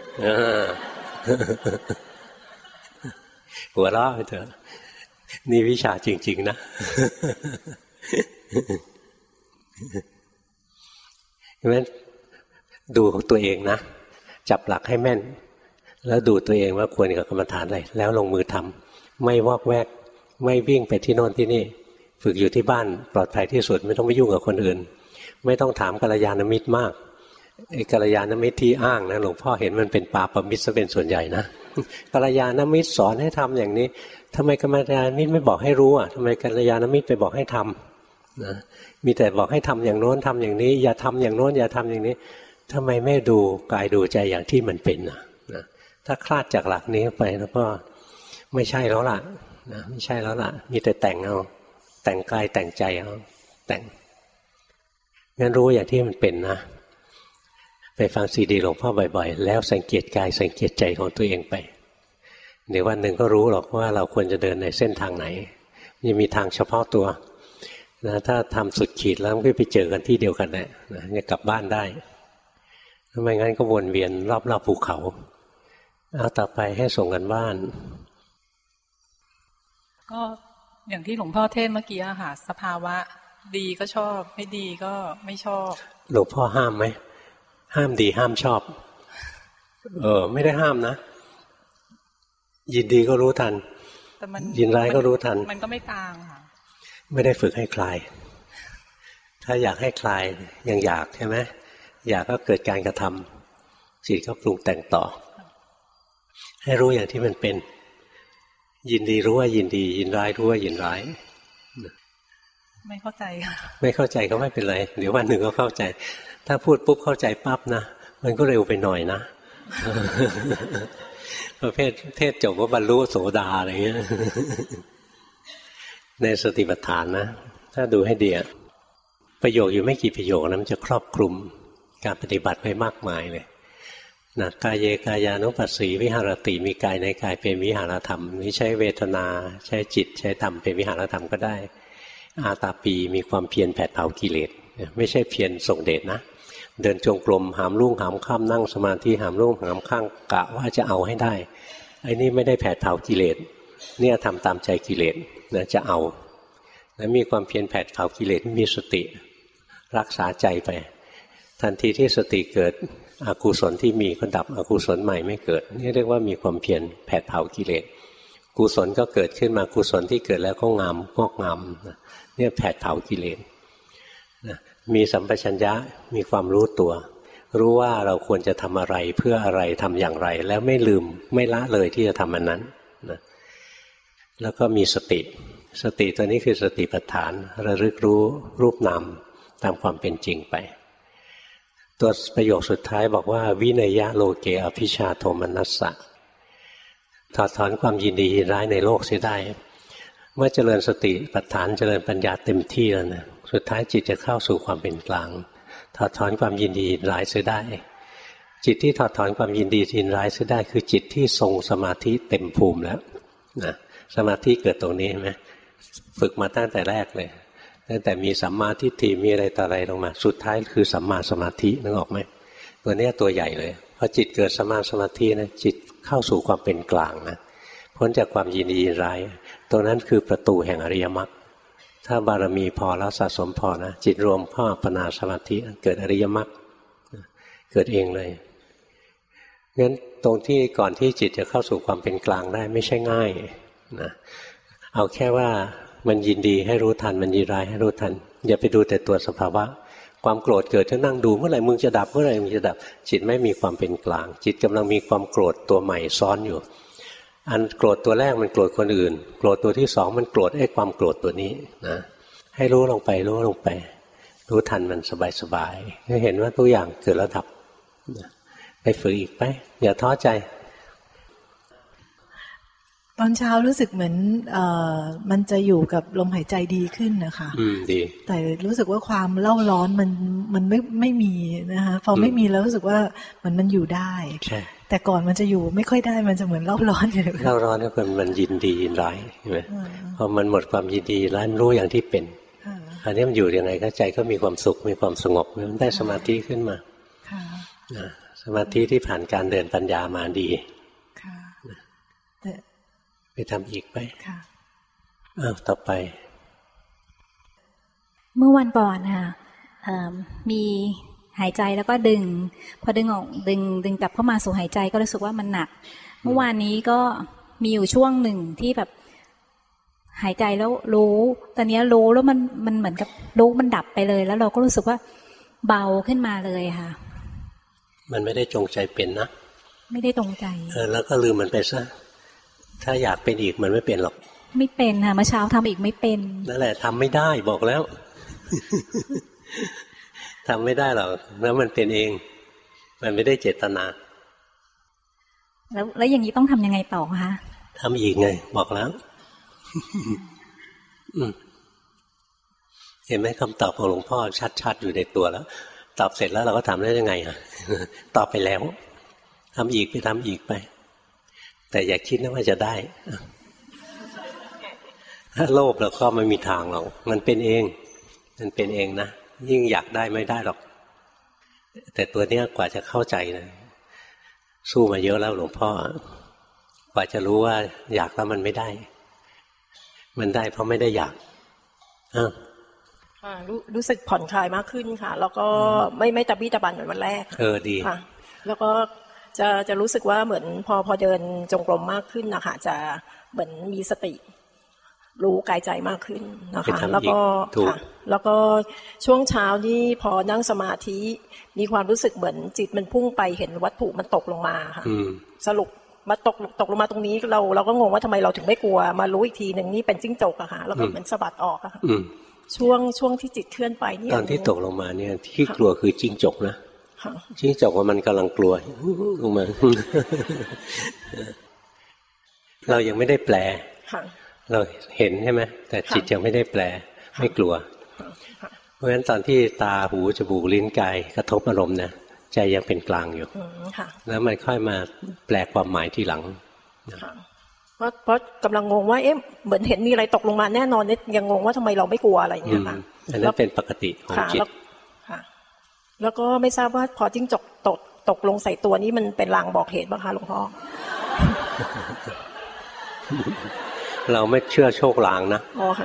หัวเราะไปเถอะนี่วิชาจริงๆนะเพราะฉะนั้นดูตัวเองนะจับหลักให้แม่นแล้วดูตัวเองว่าควรกับกรรมฐานอะไรแล้วลงมือทำไม่วอกแวกไม่วิ่งไปที่โน่นที่นี่ฝึกอยู่ที่บ้านปลอดภัยที่สุดไม่ต้องไปยุ่งกับคนอื่นไม่ต้องถามกัลยาณมิตรมากไอ้กัลยาณมิตรที่อ้างนะหลวงพ่อเห็นมันเป็นปาปมิตรซะเป็นส่วนใหญ่นะกัลยาณมิตรสอนให้ทำอย่างนี้ทำไมกัลยาณมิตรไม่บอกให้รู้อ่ะทำไมกัลยาณมิตรไปบอกให้ทำนะมีแต่บอกให้ทำอย่างโน้นทำอย่างนี้อย่าทำอย่างโน้นอย่าทำอย่างนี้ทำไมไม่ดูกายดูใจอย่างที่มันเป็นนะถ้าคลาดจากหลักนี้ไปแล้วก็ไม่ใช่แล้วล่ะนะไม่ใช่แล้วล่ะมีแต่แต่งเอาแต่งกายแต่งใจเอาแต่งงั้นรู้อย่างที่มันเป็นนะไปฟังซีดีหลวงพ่อบ่อยๆแล้วสังเกตกายสังเกตใจของตัวเองไปเดี๋ยววันหนึ่งก็รู้หรอกว่าเราควรจะเดินในเส้นทางไหนยังมีทางเฉพาะตัวนะถ้าทำสุดขีดแล้วก็ไปเจอกันที่เดียวกันนะจะกลับบ้านได้ถ้าไม่งั้นก็วนเวียนรอบๆภูเขาเอาต่อไปให้ส่งกันบ้านก็อย่างที่หลวงพ่อเทศเมื่อกี้อะค่ะสภาวะดีก็ชอบไม่ดีก็ไม่ชอบหลวงพ่อห้ามไหมห้ามดีห้ามชอบไม่ได้ห้ามนะยินดีก็รู้ทันแต่ยินร้ายก็รู้ทันมันก็ไม่กลางค่ะไม่ได้ฝึกให้คลายถ้าอยากให้คลายยังอยากใช่ไหมอยากก็เกิดการกระทำจิตก็ปรุงแต่งต่อให้รู้อย่างที่มันเป็นยินดีรู้ว่ายินดียินร้ายรู้ว่ายินร้ายไม่เข้าใจค่ะไม่เข้าใจก็ไม่เป็นไรเดี๋ยววันหนึ่งก็เข้าใจถ้าพูดปุ๊บเข้าใจปั๊บนะมันก็เร็วไปหน่อยนะประเภทเทศจบว่าบรรลุโสดาอะไรเงี้ยในสติปัฏฐานนะถ้าดูให้ดีประโยคอยู่ไม่กี่ประโยคนะมันจะครอบคลุมการปฏิบัติไปมากมายเลยนะกายเยกายานุปัสสีวิหารติมีกายในกายเป็นวิหารธรรมนี่ใช้เวทนาใช้จิตใช้ธรรมเป็นวิหารธรรมก็ได้อาตาปีมีความเพียรแผดเผากิเลสไม่ใช่เพียรส่งเดชนะเดินจงกรมหามรุ่งหามค่ำนั่งสมาธิหามรุ่งหามค่ำกะว่าจะเอาให้ได้ไอ้นี่ไม่ได้แผดเผากิเลสเนี่ยทำตามใจกิเลสนะจะเอาแล้วมีความเพียรแผดเผากิเลสมีสติรักษาใจไปทันทีที่สติเกิดอกุศลที่มีก็ดับอกุศลใหม่ไม่เกิดนี่เรียกว่ามีความเพียรแผดเผากิเลสกุศลก็เกิดขึ้นมากุศลที่เกิดแล้วก็งามงอกงามเนี่ยแผดเผากิเลสมีสัมปชัญญะมีความรู้ตัวรู้ว่าเราควรจะทำอะไรเพื่ออะไรทำอย่างไรแล้วไม่ลืมไม่ละเลยที่จะทำอันนั้นนะแล้วก็มีสติสติตัวนี้คือสติปัฏฐานระลึกรู้รูปนามตามความเป็นจริงไปตัวประโยคสุดท้ายบอกว่าวินัยะโลเกอภิชาโทมนัสสะถอดถอนความยินดียินร้ายในโลกเสียได้เมื่อเจริญสติปัฏฐานเจริญปัญญาเต็มที่แล้วนะสุดท้ายจิตจะเข้าสู่ความเป็นกลางถอดถอนความยินดียินร้ายเสียได้จิตที่ถอดถอนความยินดียินร้ายเสียได้คือจิตที่ทรงสมาธิเต็มภูมิแล้วนะสมาธิเกิดตรงนี้ใช่ไหมฝึกมาตั้งแต่แรกเลยตั้งแต่มีสัมมาทิฏฐิมีอะไรต่ออะไรลงมาสุดท้ายคือสัมมาสมาธินึกออกไหมตัวเนี้ยตัวใหญ่เลยพอจิตเกิดสมาธินะจิตเข้าสู่ความเป็นกลางนะพ้นจากความยินดียินร้ายตรงนั้นคือประตูแห่งอริยมรรคถ้าบารมีพอแล้วสะสมพอนะจิตรวมเข้าอัปปนาสมาธิเกิดอริยมรรคเกิดเองเลยงั้นตรงที่ก่อนที่จิตจะเข้าสู่ความเป็นกลางได้ไม่ใช่ง่ายนะเอาแค่ว่ามันยินดีให้รู้ทันมันยินร้ายให้รู้ทันอย่าไปดูแต่ตัวสภาวะความโกรธเกิดจะนั่งดูเมื่อไหร่มึงจะดับเมื่อไหร่มึงจะดับจิตไม่มีความเป็นกลางจิตกำลังมีความโกรธตัวใหม่ซ้อนอยู่อันโกรธตัวแรกมันโกรธคนอื่นโกรธตัวที่สองมันโกรธไอ้ความโกรธตัวนี้นะให้รู้ลงไปรู้ลงไปรู้ทันมันสบายๆให้เห็นว่าทุกอย่างเกิดแล้วดับไปฝึกอีกไปอย่าท้อใจตอนเช้ารู้สึกเหมือนมันจะอยู่กับลมหายใจดีขึ้นนะคะดีแต่รู้สึกว่าความเล่าร้อนมันไม่มีนะคะพอไม่มีแล้วรู้สึกว่ามันอยู่ได้ใช่แต่ก่อนมันจะอยู่ไม่ค่อยได้มันจะเหมือนเล่าร้อนอยู่เล่าร้อนนี่มันยินดียินร้ายใช่ไหมพอมันหมดความยินดีร้ายรู้อย่างที่เป็นอันนี้มันอยู่ยังไงก็ใจก็มีความสุขมีความสงบมันได้สมาธิขึ้นมาสมาธิที่ผ่านการเดินปัญญามาดีไปทำอีกไปต่อไปเมื่อวันก่อนค่ะมีหายใจแล้วก็ดึงพอดึงออกดึงกลับเข้ามาสู่หายใจก็รู้สึกว่ามันหนักเมื่อวานนี้ก็มีอยู่ช่วงหนึ่งที่แบบหายใจแล้วรู้ตอนนี้รู้แล้วมันเหมือนกับรู้มันดับไปเลยแล้วเราก็รู้สึกว่าเบาขึ้นมาเลยค่ะมันไม่ได้จงใจเป็นนะไม่ได้ตรงใจแล้วก็ลืมมันไปซะถ้าอยากเป็นอีกมันไม่เป็นหรอกไม่เป็นค่ะเมื่อเช้าทำอีกไม่เป็นนั่นแหละทำไม่ได้บอกแล้ว ทำไม่ได้หรอกแล้วมันเป็นเองมันไม่ได้เจตนาแล้วอย่างนี้ต้องทำยังไงต่อคะทำอีกไงบอกแล้ว เห็นไหมคำตอบของหลวงพ่อชัดๆอยู่ในตัวแล้วตอบเสร็จแล้วเราก็ทำได้ยังไงอ่ะ ตอบไปแล้วทำอีกไปทำอีกไปแต่อย่าคิดนะว่าจะได้ถ้าโลภแล้วก็ไม่มีทางหรอกมันเป็นเองมันเป็นเองนะยิ่งอยากได้ไม่ได้หรอกแต่ตัวเนี้ยกว่าจะเข้าใจนะสู้มาเยอะแล้วหลวงพ่อกว่าจะรู้ว่าอยากแล้วมันไม่ได้มันได้เพราะไม่ได้อยากรู้สึกผ่อนคลายมากขึ้นค่ะแล้วก็ไม่ตะบี้ตะบันเหมือนวันแรกดีค่ะแล้วก็จะรู้สึกว่าเหมือนพอเดินจงกรมมากขึ้นนะคะจะเหมือนมีสติรู้กายใจมากขึ้นนะคะแล้วก็ค่ะแล้วก็ช่วงเช้านี่พอนั่งสมาธิมีความรู้สึกเหมือนจิตมันพุ่งไปเห็นวัตถุมันตกลงมาค่ะสรุปมาตกลงมาตรงนี้เราก็งงว่าทำไมเราถึงไม่กลัวมารู้อีกทีหนึ่งนี่เป็นจิ้งจกอะค่ะแล้วก็เหมือนสะบัดออกอะค่ะช่วงที่จิตเคลื่อนไปนี่ตอนที่ตกลงมาเนี่ยที่กลัวคือจิ้งจกนะจิ้งจกว่ามันกำลังกลัวลงมาเรายังไม่ได้แปลเราเห็นใช่ไหมแต่จิตยังไม่ได้แปลไม่กลัวเพราะฉะนั้นตอนที่ตาหูจมูกลิ้นกายกระทบอารมณ์นะใจยังเป็นกลางอยู่แล้วมันค่อยมาแปลความหมายทีหลังเพราะกำลังงงว่าเหมือนเห็นมีอะไรตกลงมาแน่นอนเนี่ยยังงงว่าทำไมเราไม่กลัวอะไรอย่างเงี้ยค่ะอันนั้นเป็นปกติของจิตแล้วก็ไม่ทราบว่าพอจิ้งจกตกลงใส่ตัวนี้มันเป็นลางบอกเหตุป่ะคะหลวงพ่อเราไม่เชื่อโชคลางนะอ๋อค่ะ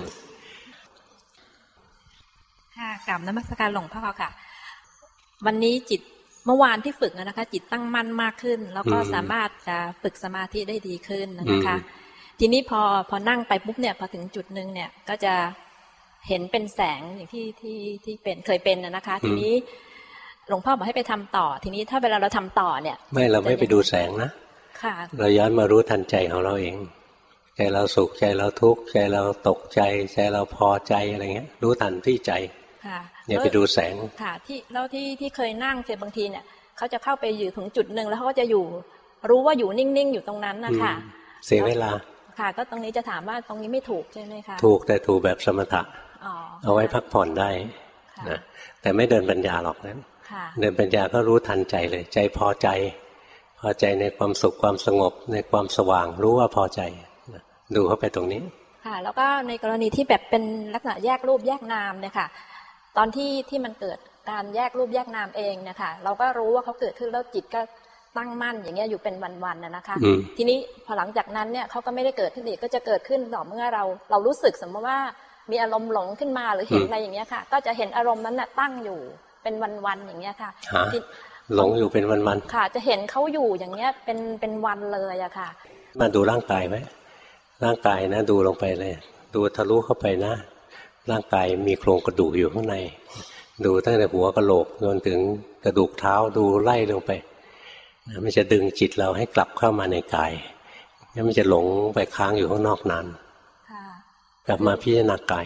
ค่ะกราบนมัสการหลวงพ่อค่ะวันนี้จิตเมื่อวานที่ฝึกนะคะจิตตั้งมั่นมากขึ้นแล้วก็สามารถจะฝึกสมาธิได้ดีขึ้นนะคะทีนี้พอนั่งไปปุ๊บเนี่ยพอถึงจุดนึงเนี่ยก็จะเห็นเป็นแสงอย่างที่เป็นเคยเป็นนะคะทีนี้หลวงพ่อบอกให้ไปทำต่อทีนี้ถ้าเวลาเราทำต่อเนี่ยไม่เราไม่ไปดูแสงนะค่ะเราย้อนมารู้ทันใจของเราเองใจเราสุขใจเราทุกข์ใจเราตกใจใจเราพอใจอะไรเงี้ยรู้ทันที่ใจอย่าไปดูแสงค่ะที่เคยนั่งเคยบางทีเนี่ยเขาจะเข้าไปอยู่ถึงจุดนึงแล้วเขาก็จะอยู่รู้ว่าอยู่นิ่งๆอยู่ตรงนั้นนะคะเสียเวลาค่ะก็ตรงนี้จะถามว่าตรงนี้ไม่ถูกใช่ไหมคะถูกแต่ถูกแบบสมถะเอาไว้พักผ่อนได้นะแต่ไม่เดินปัญญาหรอกนั้นเดินปัญญาก็รู้ทันใจเลยใจพอใจในความสุขความสงบในความสว่างรู้ว่าพอใจดูเข้าไปตรงนี้ค่ะแล้วก็ในกรณีที่แบบเป็นลักษณะแยกรูปแยกนามเนี่ยค่ะตอนที่มันเกิดการแยกรูปแยกนามเองนะคะเราก็รู้ว่าเขาเกิดขึ้นแล้วจิตก็ตั้งมั่นอย่างเงี้ยอยู่เป็นวันๆนะคะทีนี้พอหลังจากนั้นเนี่ยเขาก็ไม่ได้เกิดขึ้นอีกก็จะเกิดขึ้นต่อเมื่อเรารู้สึกสมมติว่ามีอารมณ์หลงขึ้นมาหรือเห็นอะไรอย่างเงี้ยค่ะก็จะเห็นอารมณ์นั้นน่ะตั้งอยู่เป็นวันๆอย่างเงี้ยค่ะหลงอยู่เป็นวันๆค่ะจะเห็นเขาอยู่อย่างเงี้ยเป็นวันเลยอะค่ะมาดูร่างกายไหมร่างกายนะดูลงไปเลยดูทะลุเข้าไปนะร่างกายมีโครงกระดูกอยู่ข้างในดูตั้งแต่หัวกะโหลกจนถึงกระดูกเท้าดูไล่ลงไปมันจะดึงจิตเราให้กลับเข้ามาในกายแล้วมันจะหลงไปค้างอยู่ข้างนอกนานกลับมาพิจารณากาย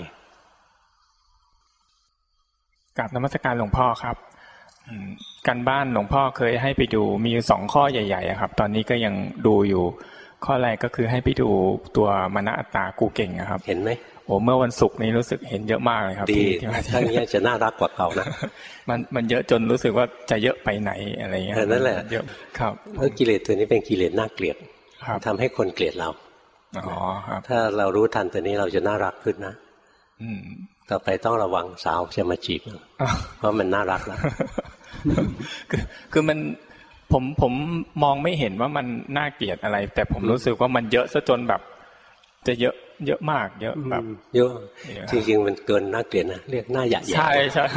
กราบนมัสการหลวงพ่อครับการบ้านหลวงพ่อเคยให้ไปดูมี2ข้อใหญ่ๆครับตอนนี้ก็ยังดูอยู่ข้อแรกก็คือให้ไปดูตัวมนอัตตากูเก่งครับเห็นไหมโอ้เมื่อวันศุกร์นี้รู้สึกเห็นเยอะมากเลยครับดีถ้าอย่างนี้จะน่ารักกว่าเก่านะมันเยอะจนรู้สึกว่าจะเยอะไปไหนอะไรเงี้ยนั่นแหละเยอะครับเพราะกิเลสตัวนี้เป็นกิเลสน่าเกลียดทำให้คนเกลียดเราถ้าเรารู้ทันตัวนี้เราจะน่ารักขึ้นนะต่อไปต้องระวังสาวจะมาจีบเพราะมันน่ารักแล้วคือมันผมมองไม่เห็นว่ามันน่าเกลียดอะไรแต่ผมรู้สึกว่ามันเยอะซะจนแบบจะเยอะมากเยอะแบบเยอะจริงๆมันเกินน่าเกลียดนะเรียกหน้าหยาแย่ใช่ใช่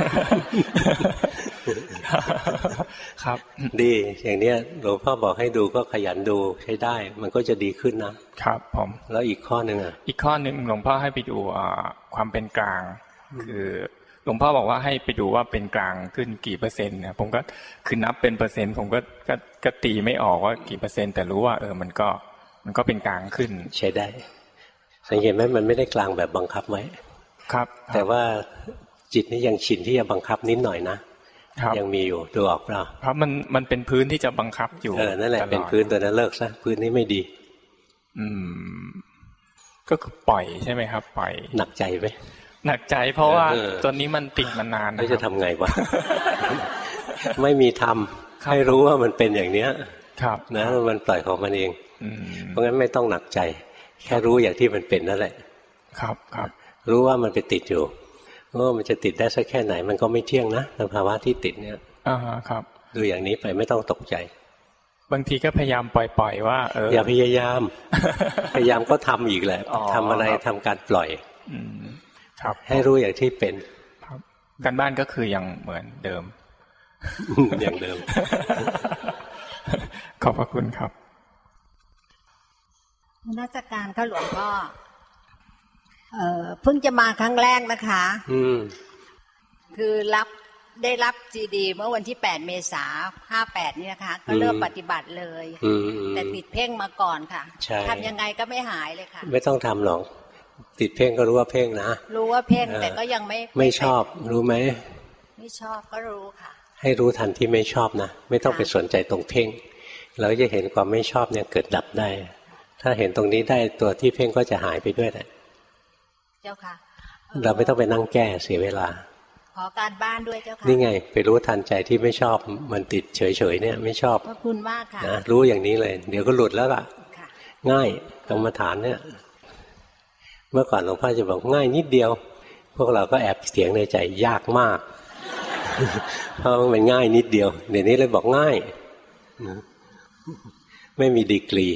ครับดีอย่างเนี้ยหลวงพ่อบอกให้ดูก็ขยันดูใช้ได้มันก็จะดีขึ้นนะครับผมแล้วอีกข้อนึงอีกข้อนึงหลวงพ่อให้ไปดูความเป็นกลางคือหลวงพ่อบอกว่าให้ไปดูว่าเป็นกลางขึ้นกี่เปอร์เซ็นต์นะผมก็คือนับเป็นเปอร์เซ็นต์ผมก็ตีไม่ออกว่ากี่เปอร์เซ็นต์แต่รู้ว่ามันก็เป็นกลางขึ้นใช้ได้สังเกตไหมมันไม่ได้กลางแบบบังคับไว้ครับแต่ว่าจิตนี่ยังชินที่จะบังคับนิดหน่อยนะยังมีอยู่ดูออกเปล่าครับมันเป็นพื้นที่จะบังคับอยู่นั่นแหละเป็นพื้นตัวนั้นเลิกซะพื้นนี้ไม่ดีก็คือปล่อยใช่ไหมครับปล่อยหนักใจไหมหนักใจเพราะว่าตอนนี้มันติดมานานแล้วจะทำไงวะไม่มีทำให้รู้ว่ามันเป็นอย่างเนี้ยนะมันปล่อยของมันเองเพราะงั้นไม่ต้องหนักใจแค่รู้อย่างที่มันเป็นนั่นแหละครับรู้ว่ามันไปติดอยู่ว่ามันจะติดได้สักแค่ไหนมันก็ไม่เที่ยงนะสภาวะที่ติดเนี่ยครับดูอย่างนี้ไปไม่ต้องตกใจบางทีก็พยายามปล่อยว่าอย่าพยายามก็ทำอีกแหละทำอะไรทำการปล่อยครับให้รู้อย่างที่เป็นการบ้านก็คือยังเหมือนเดิมอย่างเดิมขอบพระคุณครับนมัสการค่ะหลวงพ่อเพิ่งจะมาครั้งแรกนะคะคือได้รับซีดีเมื่อวันที่8 เมษายน 58นี่นะคะก็เริ่มปฏิบัติเลยแต่ติดเพ่งมาก่อนค่ะทำยังไงก็ไม่หายเลยค่ะไม่ต้องทำหรอกติดเพ่งก็รู้ว่าเพ่งนะรู้ว่าเพ่งแต่ก็ยังไม่ชอบรู้ไหมไม่ชอบก็รู้ค่ะให้รู้ทันที่ไม่ชอบนะไม่ต้องไปสนใจตรงเพ่งเราจะเห็นความไม่ชอบเนี่ยเกิดดับได้ถ้าเห็นตรงนี้ได้ตัวที่เพ่งก็จะหายไปด้วยแหละเจ้าค่ะเราไม่ต้องไปนั่งแก้เสียเวลาขอการบ้านด้วยเจ้าค่ะนี่ไงไปรู้ทันใจที่ไม่ชอบมันติดเฉยๆเนี่ยไม่ชอบขอบคุณมากค่ะนะรู้อย่างนี้เลยเดี๋ยวก็หลุดแล้วล่ะง่ายกรรมฐานเนี่ยเมื่อก่อนหลวงพ่อจะบอกง่ายนิดเดียวพวกเราก็แอบเถียงในใจยากมากเพราะมันง่ายนิดเดียวเดี๋ยวนี้เลยบอกง่ายไม่มีดีกรี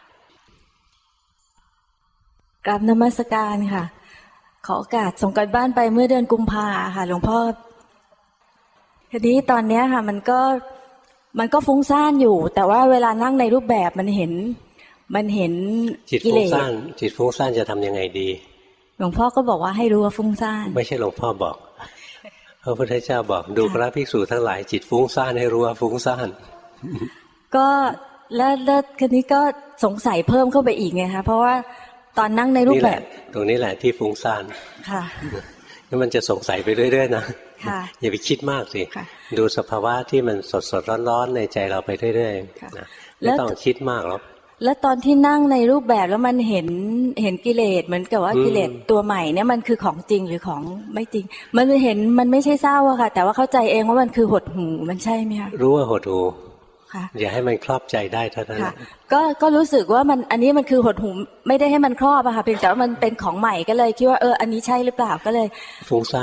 กราบนมัสการค่ะขอโอกาสส่งการบ้านไปเมื่อเดือนกุมภาค่ะหลวงพ่อทีนี้ตอนนี้ค่ะมันก็ฟุ้งซ่านอยู่แต่ว่าเวลานั่งในรูปแบบมันเห็นกิเลสจิตฟุ้งซ่านจะทำยังไงดีหลวงพ่อก็บอกว่าให้รู้ว่าฟุ้งซ่านไม่ใช่หลวงพ่อบอกพระพุทธเจ้าบอกดูพระภิกษุทั้งหลายจิตฟุ้งซ่านให้รู้ว่าฟุ้งซ่านก็แล้วทีนี้ก็สงสัยเพิ่มเข้าไปอีกไงคะเพราะว่าตอนนั่งในรูปแบบตรงนี้แหละที่ฟุ้งซ่านค่ะแล้วมันจะสงสัยไปเรื่อยๆนะอย่าไปคิดมากสิดูสภาวะที่มันสดๆร้อนๆในใจเราไปเรื่อยๆนะไม่ต้องคิดมากหรอกแล้วตอนที่นั่งในรูปแบบแล้วมันเห็นกิเลสเหมือนกับว่ากิเลสตัวใหม่เนี่ยมันคือของจริงหรือของไม่จริงมันเห็นมันไม่ใช่เศร้าอะค่ะแต่ว่าเข้าใจเองว่ามันคือหดหู่มันใช่ไหมคะรู้ว่าหดหู่อย่าให้มันครอบใจได้เท่านั้นก็รู้สึกว่ามันอันนี้มันคือหดหู่ไม่ได้ให้มันครอบอะค่ะเพียงแต่ว่ามันเป็นของใหม่ก็เลยคิดว่าอันนี้ใช่หรือเปล่าก็เลยฟุ้งซ่าน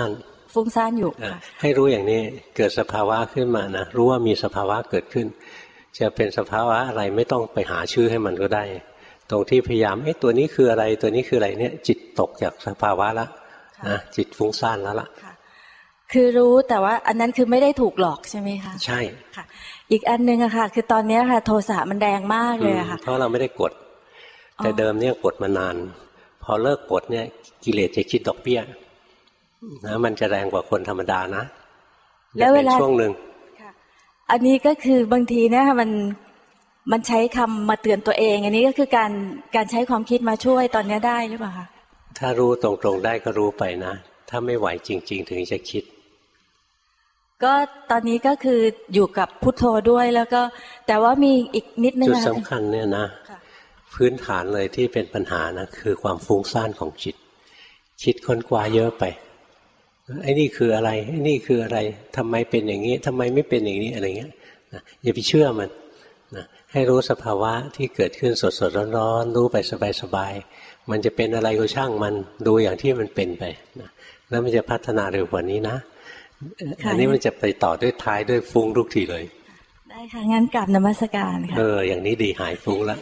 ฟุ้งซ่านอยู่ให้รู้อย่างนี้เกิดสภาวะขึ้นมานะรู้ว่ามีสภาวะเกิดขึ้นจะเป็นสภาวะอะไรไม่ต้องไปหาชื่อให้มันก็ได้ตรงที่พยายามตัวนี้คืออะไรตัวนี้คืออะไรเนี่ยจิตตกจากสภาวะแล้วนะจิตฟุ้งซ่านแล้วล่ะคือรู้แต่ว่าอันนั้นคือไม่ได้ถูกหลอกใช่ไหมคะใช่ค่ะอีกอันนึงอะค่ะคือตอนนี้ค่ะโทสะมันแรงมากเลยอะค่ะเพราะเราไม่ได้กดแต่เดิมเนี่ยกดมานานพอเลิกกดเนี่ยกิเลสจะคิดดอกเบี้ยนะมันจะแรงกว่าคนธรรมดานะแล้วเวลาช่วงหนึ่งอันนี้ก็คือบางทีเนี่ยมันใช้คำมาเตือนตัวเองอันนี้ก็คือการใช้ความคิดมาช่วยตอนนี้ได้หรือเปล่าคะถ้ารู้ตรงๆได้ก็รู้ไปนะถ้าไม่ไหวจริงๆถึงจะคิดก็ตอนนี้ก็คืออยู่กับพุทโธด้วยแล้วก็แต่ว่ามีอีกนิดนึงจุดสำคัญเนี่ยนะพื้นฐานเลยที่เป็นปัญหานะคือความฟุ้งซ่านของจิตคิดค้นคว้าเยอะไปไอ้นี่คืออะไรไอ้นี่คืออะไรทำไมเป็นอย่างนี้ทำไมไม่เป็นอย่างนี้อะไรเงี้ยนะอย่าไปเชื่อมันนะให้รู้สภาวะที่เกิดขึ้นสดๆร้อนๆรู้ไปสบายๆมันจะเป็นอะไรก็ช่างมันดูอย่างที่มันเป็นไปนะแล้วมันจะพัฒนาเร็วกว่านี้นะอันนี้มันจะไปต่อด้วยท้ายด้วยฟุ้งทุกทีเลยได้ค่ะงั้นกราบนมัสการค่ะอย่างนี้ดีหายฟุ้งแล้ว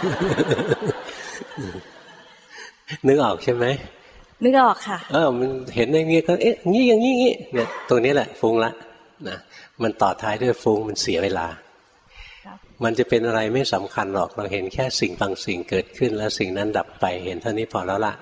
นึกออกใช่ไหมนึกออกค่ะมันเห็นอย่างนี้ก็งี้อย่างนี้เนี่ยตรงนี้แหละฟุ้งละนะมันต่อท้ายด้วยฟุ้งมันเสียเวลามันจะเป็นอะไรไม่สำคัญหรอกเราเห็นแค่สิ่งบางสิ่งเกิดขึ้นแล้วสิ่งนั้นดับไปเห็นเท่านี้พอแล้วล่ะ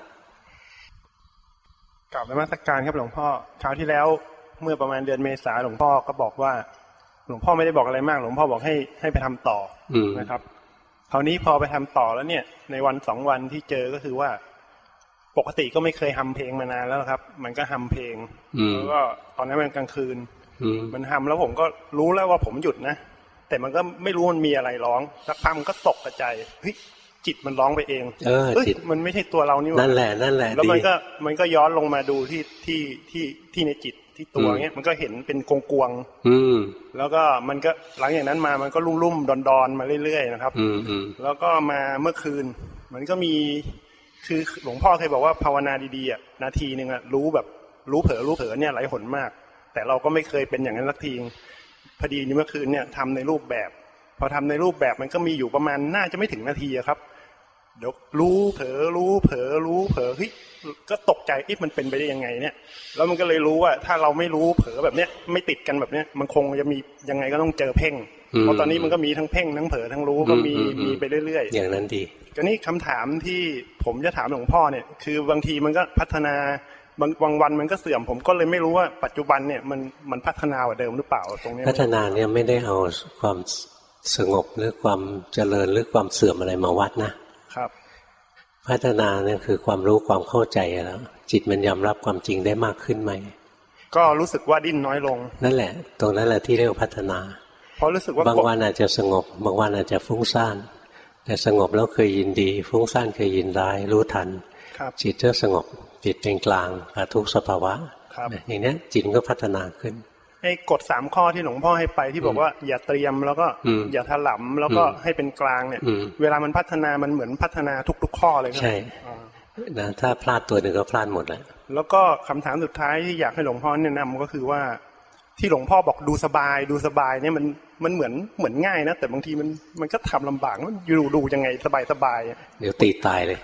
กราบนมัสการครับหลวงพ่อคราวที่แล้วเมื่อประมาณเดือนเมษาหลวงพ่อก็บอกว่าหลวงพ่อไม่ได้บอกอะไรมากหลวงพ่อบอกให้ไปทำต่อนะครับคราวนี้พอไปทำต่อแล้วเนี่ยในวัน2 วันที่เจอก็คือว่าปกติก็ไม่เคยฮัมเพลงมานานแล้วครับมันก็ฮัมเพลงแล้วก็ตอนนั้นมันกลางคืนมันฮัมแล้วผมก็รู้แล้วว่าผมหยุดนะแต่มันก็ไม่รู้มันมีอะไรร้องสักพักมันก็ตกกระจายเฮ้ยจิตมันร้องไปเองจิตมันไม่ใช่ตัวเรานี่หว่านั่นแหละแล้วมันก็ย้อนลงมาดูที่ในจิตที่ตัวเงี้ยมันก็เห็นเป็นกวงแล้วก็มันก็หลังจากนั้นมามันก็ลุ่มๆดอนๆมาเรื่อยๆนะครับแล้วก็มาเมื่อคืนมันก็มีคือหลวงพ่อเคยบอกว่าภาวนาดีๆนาทีนึงรู้แบบรู้เผลอเนี่ยหลายหนมากแต่เราก็ไม่เคยเป็นอย่างนั้นสักทีพอดีเมื่อคืนเนี่ยทำในรูปแบบพอทำในรูปแบบมันก็มีอยู่ประมาณน่าจะไม่ถึงนาทีครับเดี๋ยวรู้เผลอเฮ้ยก็ตกใจมันเป็นไปได้ยังไงเนี่ยแล้วมันก็เลยรู้ว่าถ้าเราไม่รู้เผลอแบบเนี้ยไม่ติดกันแบบเนี้ยมันคงจะมียังไงก็ต้องเจอเพ่งเพราะตอนนี้มันก็มีทั้งเพ่งทั้งเผลอทั้งรู้ก็มีไปเรื่อยๆอย่างนั้นดีก็นี่คำถามที่ผมจะถามหลวงพ่อเนี่ยคือบางทีมันก็พัฒนาบางวันมันก็เสื่อมผมก็เลยไม่รู้ว่าปัจจุบันเนี่ยมันพัฒนากว่าเดิมหรือเปล่าตรงนี้พัฒนาเนี่ยไม่ได้เอาความสงบหรือความเจริญหรือความเสื่อมอะไรมาวัดนะครับพัฒนาเนี่ยคือความรู้ความเข้าใจแล้วจิตมันยอมรับความจริงได้มากขึ้นไหมก็รู้สึกว่าดิ้นน้อยลงนั่นแหละตรงนั้นแหละที่เรียกว่าพัฒนาเพราะรู้สึกว่าบางวันอาจจะสงบบางวันอาจจะฟุ้งซ่านแต่สงบแล้วเคยยินดีฟุ้งซ่านเคยยินร้ายรู้ทันจิตก็สงบจิตเป็นกลางกับทุกสภาวะอย่างนี้จิตก็พัฒนาขึ้นไอ้กฎ3 ข้อที่หลวงพ่อให้ไปที่บอกว่าอย่าเตรียมแล้วก็อย่าถลำแล้วก็ให้เป็นกลางเนี่ยเวลามันพัฒนามันเหมือนพัฒนาทุกข้อเลยใช่นะถ้าพลาดตัวหนึ่งก็พลาดหมดแหละแล้วก็คำถามสุดท้ายที่อยากให้หลวงพ่อแนะนำก็คือว่าที่หลวงพ่อบอกดูสบายเนี่ยมันเหมือนง่ายนะแต่บางทีมันก็ทำลำบากมันดูยังไงสบายเดี๋ยวตีตายเลย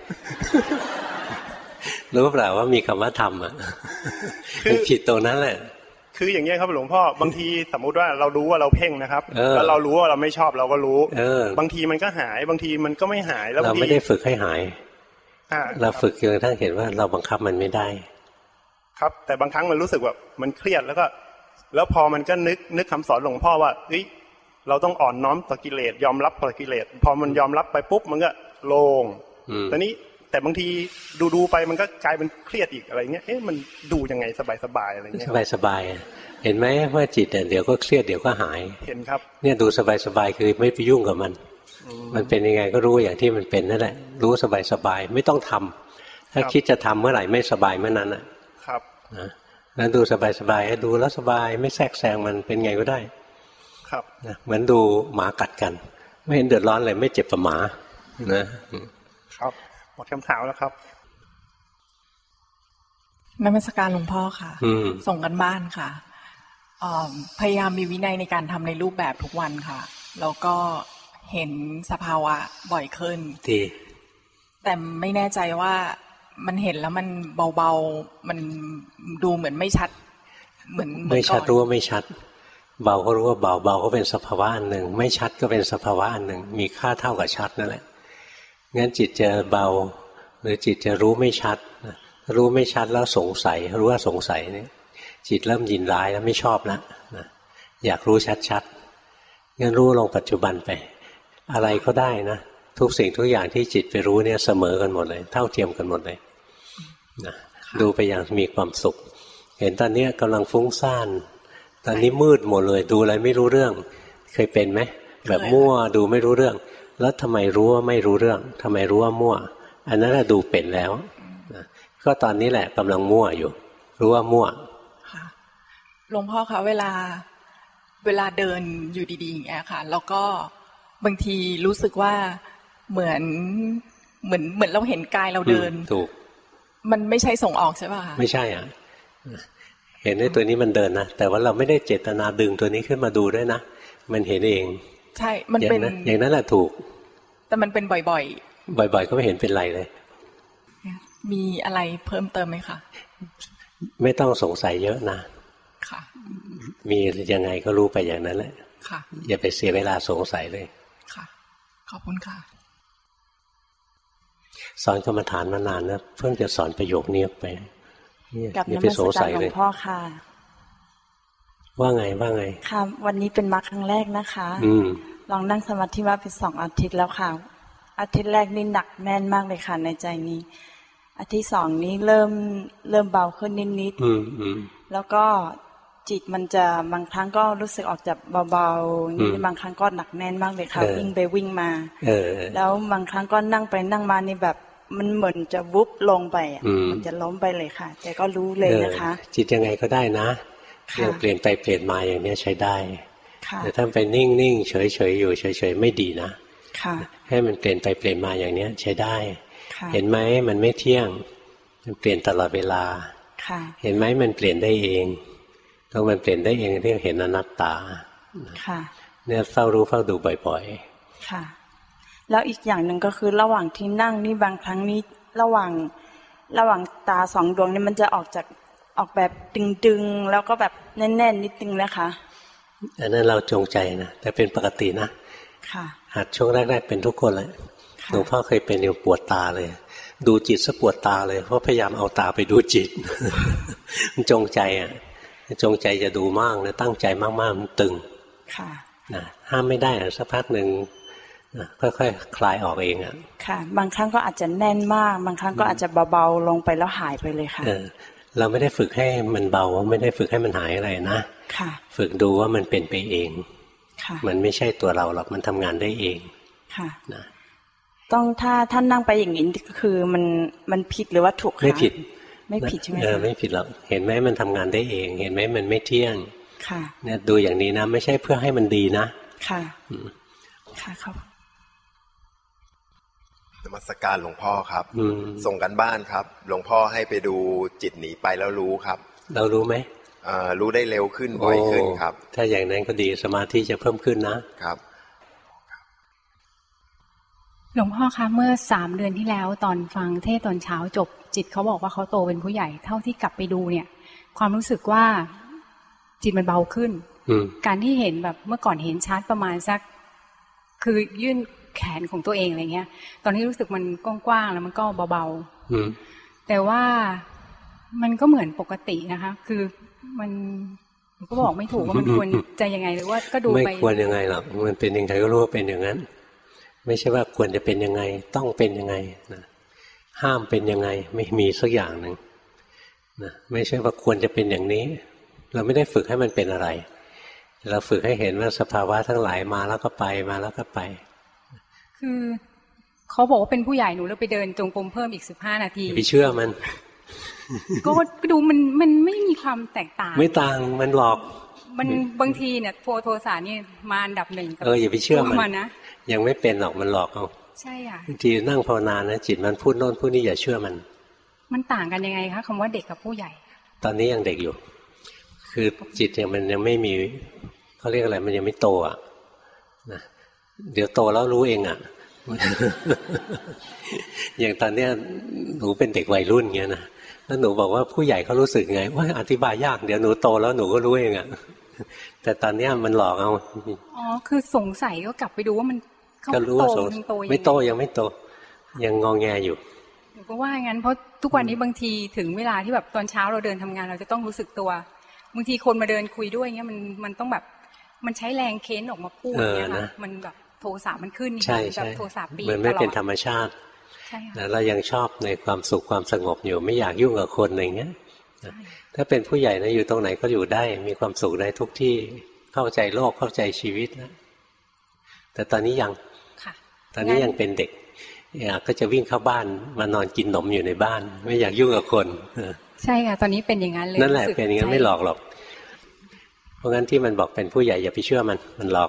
รู้เปล่าว่ามีคำว่าทำอ่ะคือผิดตรงนั้นแหละคืออย่างเงี้ยครับหลวงพ่อบางทีสมมุติว่าเรารู้ว่าเราเพ่งนะครับแล้วเรารู้ว่าเราไม่ชอบเราก็รู้บางทีมันก็หายบางทีมันก็ไม่หายแล้วเราไม่ได้ฝึกให้หายเราฝึกจนกระทั่งเห็นว่าเราบังคับมันไม่ได้ครับแต่บางครั้งมันรู้สึกแบบมันเครียดแล้วพอมันก็นึกคำสอนหลวงพ่อว่าเฮ้ยเราต้องอ่อนน้อมต่อกิเลสยอมรับต่อกิเลสพอมันยอมรับไปปุ๊บมันก็โล่งตอนนี้แต่บางทีดูไปมันก็กลายเป็นเครียดอีกอะไรเงี้ยมันดูยังไงสบายอะไรเงี้ยสบายเห็นไหมว่าจิตเดี๋ยวก็เครียดเดี๋ยวก็หายเห็นครับเนี่ยดูสบายคือไม่ไปยุ่งกับมันเป็นยังไงก็รู้อย่างที่มันเป็นนั่นแหละรู้สบายไม่ต้องทำถ้าคิดจะทำเมื่อไหร่ไม่สบายเมื่อนั้นครับนะนั้นดูสบายดูแล้วสบายไม่แทรกแซงมันเป็นไงก็ได้ครับนะเหมือนดูหมากัดกันไม่เห็นเดือดร้อนเลยไม่เจ็บกับหมานะครับหมดคำถามแล้วครับนมัสการหลวงพ่อค่ะส่งกันบ้านค่ะพยายามมีวินัยในการทำในรูปแบบทุกวันค่ะแล้วก็เห็นสภาวะบ่อยขึ้นแต่ไม่แน่ใจว่ามันเห็นแล้วมันเบาๆมันดูเหมือนไม่ชัดเหมือนไม่ชัดรู้ว่าไม่ชัดเบาก็รู้ว่าเบาเบาก็เป็นสภาวะอันหนึ่งไม่ชัดก็เป็นสภาวะอันหนึ่งมีค่าเท่ากับชัดนั่นแหละงั้นจิตจะเบาหรือจิตจะรู้ไม่ชัดรู้ไม่ชัดแล้วสงสัยรู้ว่าสงสัยเนี่ยจิตเริ่มยินร้ายแล้วไม่ชอบแล้วอยากรู้ชัดๆงั้นรู้ลงปัจจุบันไปอะไรก็ได้นะทุกสิ่งทุกอย่างที่จิตไปรู้เนี่ยเสมอกันหมดเลยเท่าเทียมกันหมดเลยนะดูไปอย่างมีความสุขเห็นตอนนี้กำลังฟุ้งซ่านตอนนี้มืดหมดเลยดูอะไรไม่รู้เรื่องเคยเป็นไหมแบบมั่วดูไม่รู้เรื่องแล้วทำไมรู้ว่าไม่รู้เรื่องทำไมรู้ว่ามั่วอันนั้นเราดูเป็นแล้วก็ตอนนี้แหละกำลังมั่วอยู่รู้ว่ามั่วค่ะหลวงพ่อคะเวลาเดินอยู่ดีๆอย่างเงี้ยค่ะแล้วก็บางทีรู้สึกว่าเหมือนเราเห็นกายเราเดินถูกมันไม่ใช่ส่งออกใช่ป่ะคะไม่ใช่อ่ะเห็นในตัวนี้มันเดินนะแต่ว่าเราไม่ได้เจตนาดึงตัวนี้ขึ้นมาดูด้วยนะมันเห็นเองใช่มันเป็นอย่างนั้นแหละถูกแต่มันเป็นบ่อยๆก็ไม่เห็นเป็นไรเลยมีอะไรเพิ่มเติมไหมคะไม่ต้องสงสัยเยอะนะค่ะมียังไงก็รู้ไปอย่างนั้นแหละค่ะอย่าไปเสียเวลาสงสัยเลยค่ะขอบคุณค่ะสอนกรรมฐานมานานนะเพิ่งจะสอนประโยคนี้ไปอย่าไปสงสัยเลยพ่อค่ะว่าไงค่ะวันนี้เป็นมาครั้งแรกนะคะลองนั่งสมาธิมาเป็น2 อาทิตย์แล้วค่ะอาทิตย์แรกนี่หนักแน่นมากเลยค่ะในใจนี้อาทิตย์2นี้เริ่มเบาขึ้นนิดๆแล้วก็จิตมันจะบางครั้งก็รู้สึกออกจากเบาๆนี่บางครั้งก็หนักแน่นมากเลยค่ะวิ่งไปวิ่งมาแล้วบางครั้งก็นั่งไปนั่งมานี่แบบมันเหมือนจะวุบลงไปมันจะล้มไปเลยค่ะแต่ก็รู้เลยนะคะจิตยังไงก็ได้นะเปลี่ยนไปเปลี่ยนมาอย่างนี้ใช้ได้แต่ถ้าไปนิ่งๆเฉยๆอยู่เฉยๆไม่ดีนะให้มันเปลี่ยนไปเปลี่ยนมาอย่างนี้ใช้ได้เห็นไหมมันไม่เที่ยงมันเปลี่ยนตลอดเวลาเห็นไหมมันเปลี่ยนได้เองต้องมันเปลี่ยนได้เองที่เห็นอนัตตาเนี่ยเฝ้ารู้เฝ้าดูบ่อยๆค่ะแล้วอีกอย่างหนึ่งก็คือระหว่างที่นั่งนี่บางครั้งนี้ระหว่างตา2 ดวงนี่มันจะออกแบบตึงๆแล้วก็แบบแน่นๆนิดนึงนะคะอันนั้นเราจงใจนะแต่เป็นปกตินะหัดช่วงแรกๆเป็นทุกคนเลยหลวงพ่อเคยเป็นอยู่ปวดตาเลยดูจิตซะปวดตาเลยเพราะพยายามเอาตาไปดูจิตมันจงใจอ่ะจงใจจะดูมากนะตั้งใจมากๆมันตึงนะห้ามไม่ได้สักพักหนึ่งค่อยๆคลายออกเองอ่ะค่ะบางครั้งก็อาจจะแน่นมากบางครั้งก็อาจจะเบาๆลงไปแล้วหายไปเลยค่ะเราไม่ได้ฝึกให้มันเบาไม่ได้ฝึกให้มันหายอะไรนะฝึกดูว่ามันเป็นไปเองมันไม่ใช่ตัวเราหรอกมันทำงานได้เองนะต้องถ้าท่านนั่งไปอย่างนี้คือมันผิดหรือว่าถูกคะไม่ผิดใช่ไหมไม่ผิดหรอกเห็นไหมมันทำงานได้เองเห็นไหมมันไม่เที่ยงเนี่ยดูอย่างนี้นะไม่ใช่เพื่อให้มันดีนะค่ะครับนมัสการหลวงพ่อครับส่งกันบ้านครับหลวงพ่อให้ไปดูจิตหนีไปแล้วรู้ครับเรารู้ไหมรู้ได้เร็วขึ้นบ่อยขึ้นครับถ้าอย่างนั้นก็ดีสมาธิจะเพิ่มขึ้นนะครับหลวงพ่อคะเมื่อ3 เดือนที่แล้วตอนฟังเทศตอนเช้าจบจิตเขาบอกว่าเขาโตเป็นผู้ใหญ่เท่าที่กลับไปดูเนี่ยความรู้สึกว่าจิตมันเบาขึ้นการที่เห็นแบบเมื่อก่อนเห็นชัดประมาณสักคือยื่นแขนของตัวเองอะไรเงี้ยตอนนี้รู้สึกมันกว้างๆแล้วมันก็เบาๆแต่ว่ามันก็เหมือนปกตินะคะคือมันก็บอกไม่ถูกว่ามันควรจะยังไงหรือว่าก็ดูไปไม่ควรยังไงหรอกมันเป็นยังไงก็รู้ว่าเป็นอย่างนั้นไม่ใช่ว่าควรจะเป็นยังไงต้องเป็นยังไงนะห้ามเป็นยังไงไม่มีสักอย่างหนึ่งนะไม่ใช่ว่าควรจะเป็นอย่างนี้เราไม่ได้ฝึกให้มันเป็นอะไรเราฝึกให้เห็นว่าสภาวะทั้งหลายมาแล้วก็ไปมาแล้วก็ไปคือเขาบอกว่าเป็นผู้ใหญ่หนูแล้วไปเดินจงกรมเพิ่มอีก15 นาทีไปเชื่อมันก็ดูมันไม่มีความแตกต่างไม่ต่างมันหลอกมันบางทีเนี่ยโทสะนี่มาอันดับ1 อย่าไปเชื่อมันนะยังไม่เป็นหรอกมันหลอกเอาใช่ค่ะบางทีนั่งภาวนานะจิตมันพูดโน่นพูดนี่อย่าเชื่อมันมันต่างกันยังไงคะคำว่าเด็กกับผู้ใหญ่ตอนนี้ยังเด็กอยู่คือจิตมันยังไม่มีเขาเรียกอะไรมันยังไม่โตอ่ะนะเดี๋ยวโตแล้วรู้เองอ่ะ อย่างตอนเนี้ยหนูเป็นเด็กวัยรุ่นเงี้ยนะแล้วหนูบอกว่าผู้ใหญ่เขารู้สึกไงว่าอธิบายยากเดี๋ยวหนูโตแล้วหนูก็รู้เองอ่ะแต่ตอนเนี้ยมันหลอกเอาอ๋อคือสงสัยก็กลับไปดูว่ามันก็รู้ว่าไม่โตยังไม่โตยังงอแงอยู่หนูก็ว่างั้นเพราะทุกวันนี้บางทีถึงเวลาที่แบบตอนเช้าเราเดินทำงานเราจะต้องรู้สึกตัวบางทีคนมาเดินคุยด้วยเงี้ยมันต้องแบบมันใช้แรงเค้นออกมาพูดเงี้ยนะมันแบบโทสะมันขึ้นแบบโทสะปีมันไม่เป็นธรรมชาติเรายังชอบในความสุขความสงบอยู่ไม่อยากยุ่งกับคนอะไรเงี้ยถ้าเป็นผู้ใหญ่นะอยู่ตรงไหนก็อยู่ได้มีความสุขได้ทุกที่เข้าใจโลกเข้าใจชีวิตนะแต่ตอนนี้ยังตอนนี้ยังเป็นเด็กก็จะวิ่งเข้าบ้านมานอนกินนมอยู่ในบ้านไม่อยากยุ่งกับคนใช่ค่ะตอนนี้เป็นอย่างนั้นเลยนั่นแหละเป็นอย่างนั้นไม่หลอกหรอกเพราะงั้นที่มันบอกเป็นผู้ใหญ่อย่าไปเชื่อมันหลอก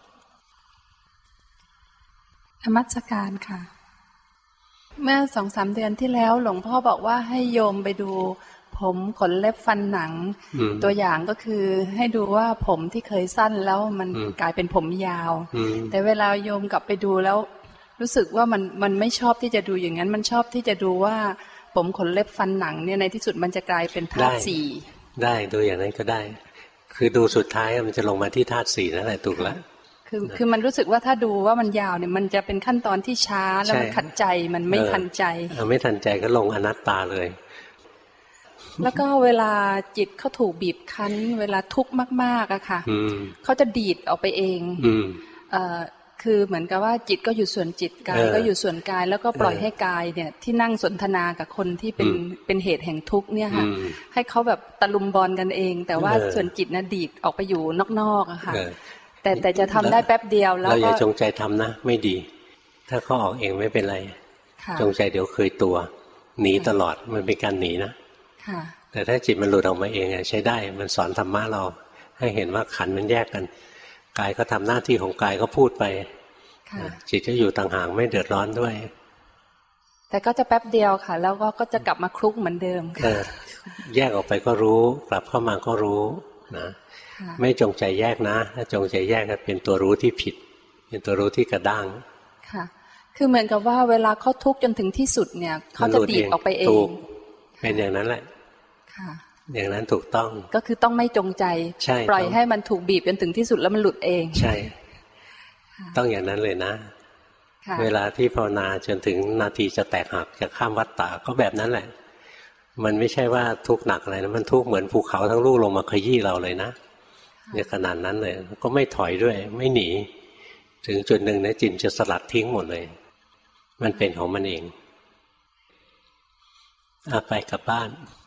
นมัสการค่ะเมื่อ 2-3 เดือนที่แล้วหลวงพ่อบอกว่าให้โยมไปดูผมขนเล็บฟันหนังตัวอย่างก็คือให้ดูว่าผมที่เคยสั้นแล้วมันกลายเป็นผมยาวแต่เวลาโยมกลับไปดูแล้วรู้สึกว่ามันไม่ชอบที่จะดูอย่างนั้นมันชอบที่จะดูว่าผมขนเล็บฟันหนังเนี่ยในที่สุดมันจะกลายเป็นธาตุสี่ได้ดูอย่างนั้นก็ได้คือดูสุดท้ายมันจะลงมาที่ธาตุสี่นั่นแหละถูกแล้วคือมันรู้สึกว่าถ้าดูว่ามันยาวเนี่ยมันจะเป็นขั้นตอนที่ช้าแล้วมันขัดใจมันไม่ทันใจไม่ทันใจก็ลงอนัตตาเลยแล้วก็เวลาจิตเขาถูกบีบคั้นเวลาทุกข์มากๆอะค่ะเขาจะดีดออกไปเองคือเหมือนกับว่าจิตก็อยู่ส่วนจิตกายก็อยู่ส่วนกายแล้วก็ปล่อยให้กายเนี่ยที่นั่งสนทนากับคนที่เป็นเหตุแห่งทุกข์เนี่ยค่ะให้เขาแบบตะลุมบอลกันเองแต่ว่าส่วนจิตน่ะดีดออกไปอยู่นอกๆอะค่ะแต่จะทำได้แป๊บเดียวแล้วก็เราอย่าจงใจทำนะไม่ดีถ้าเขาออกเองไม่เป็นไรจงใจเดี๋ยวเคยตัวหนีตลอดมันเป็นการหนีนะแต่ถ้าจิตมันหลุดออกมาเองใช้ได้มันสอนธรรมะเราให้เห็นว่าขันธ์มันแยกกันกายก็ทำหน้าที่ของกายก็พูดไปจิตก็อยู่ต่างหากไม่เดือดร้อนด้วยแต่ก็จะแป๊บเดียวค่ะแล้วก็จะกลับมาคลุกเหมือนเดิมแยกออกไปก็รู้กลับเข้ามาก็รู้นะไม่จงใจแยกนะถ้าจงใจแยกก็เป็นตัวรู้ที่ผิดเป็นตัวรู้ที่กระด้างค่ะคือเหมือนกับว่าเวลาเขาทุกข์จนถึงที่สุดเนี่ยเขาจะดีดออกไปเองเป็นอย่างนั้นแหละอย่างนั้นถูกต้องก็คือต้องไม่จงใจปล่อยให้มันถูกบีบจนถึงที่สุดแล้วมันหลุดเองใช่ต้องอย่างนั้นเลยนะเวลาที่ภาวนาจนถึงนาทีจะแตกหักจะข้ามวัฏฏะก็แบบนั้นแหละมันไม่ใช่ว่าทุกข์หนักอะไรนะมันทุกข์เหมือนภูเขาทั้งลูกลงมาขยี้เราเลยนะเนี่ยขนาดนั้นเลยก็ไม่ถอยด้วยไม่หนีถึงจุดหนึ่งนะจิตจะสลัดทิ้งหมดเลยมันเป็นของมันเองไปกลับบ้าน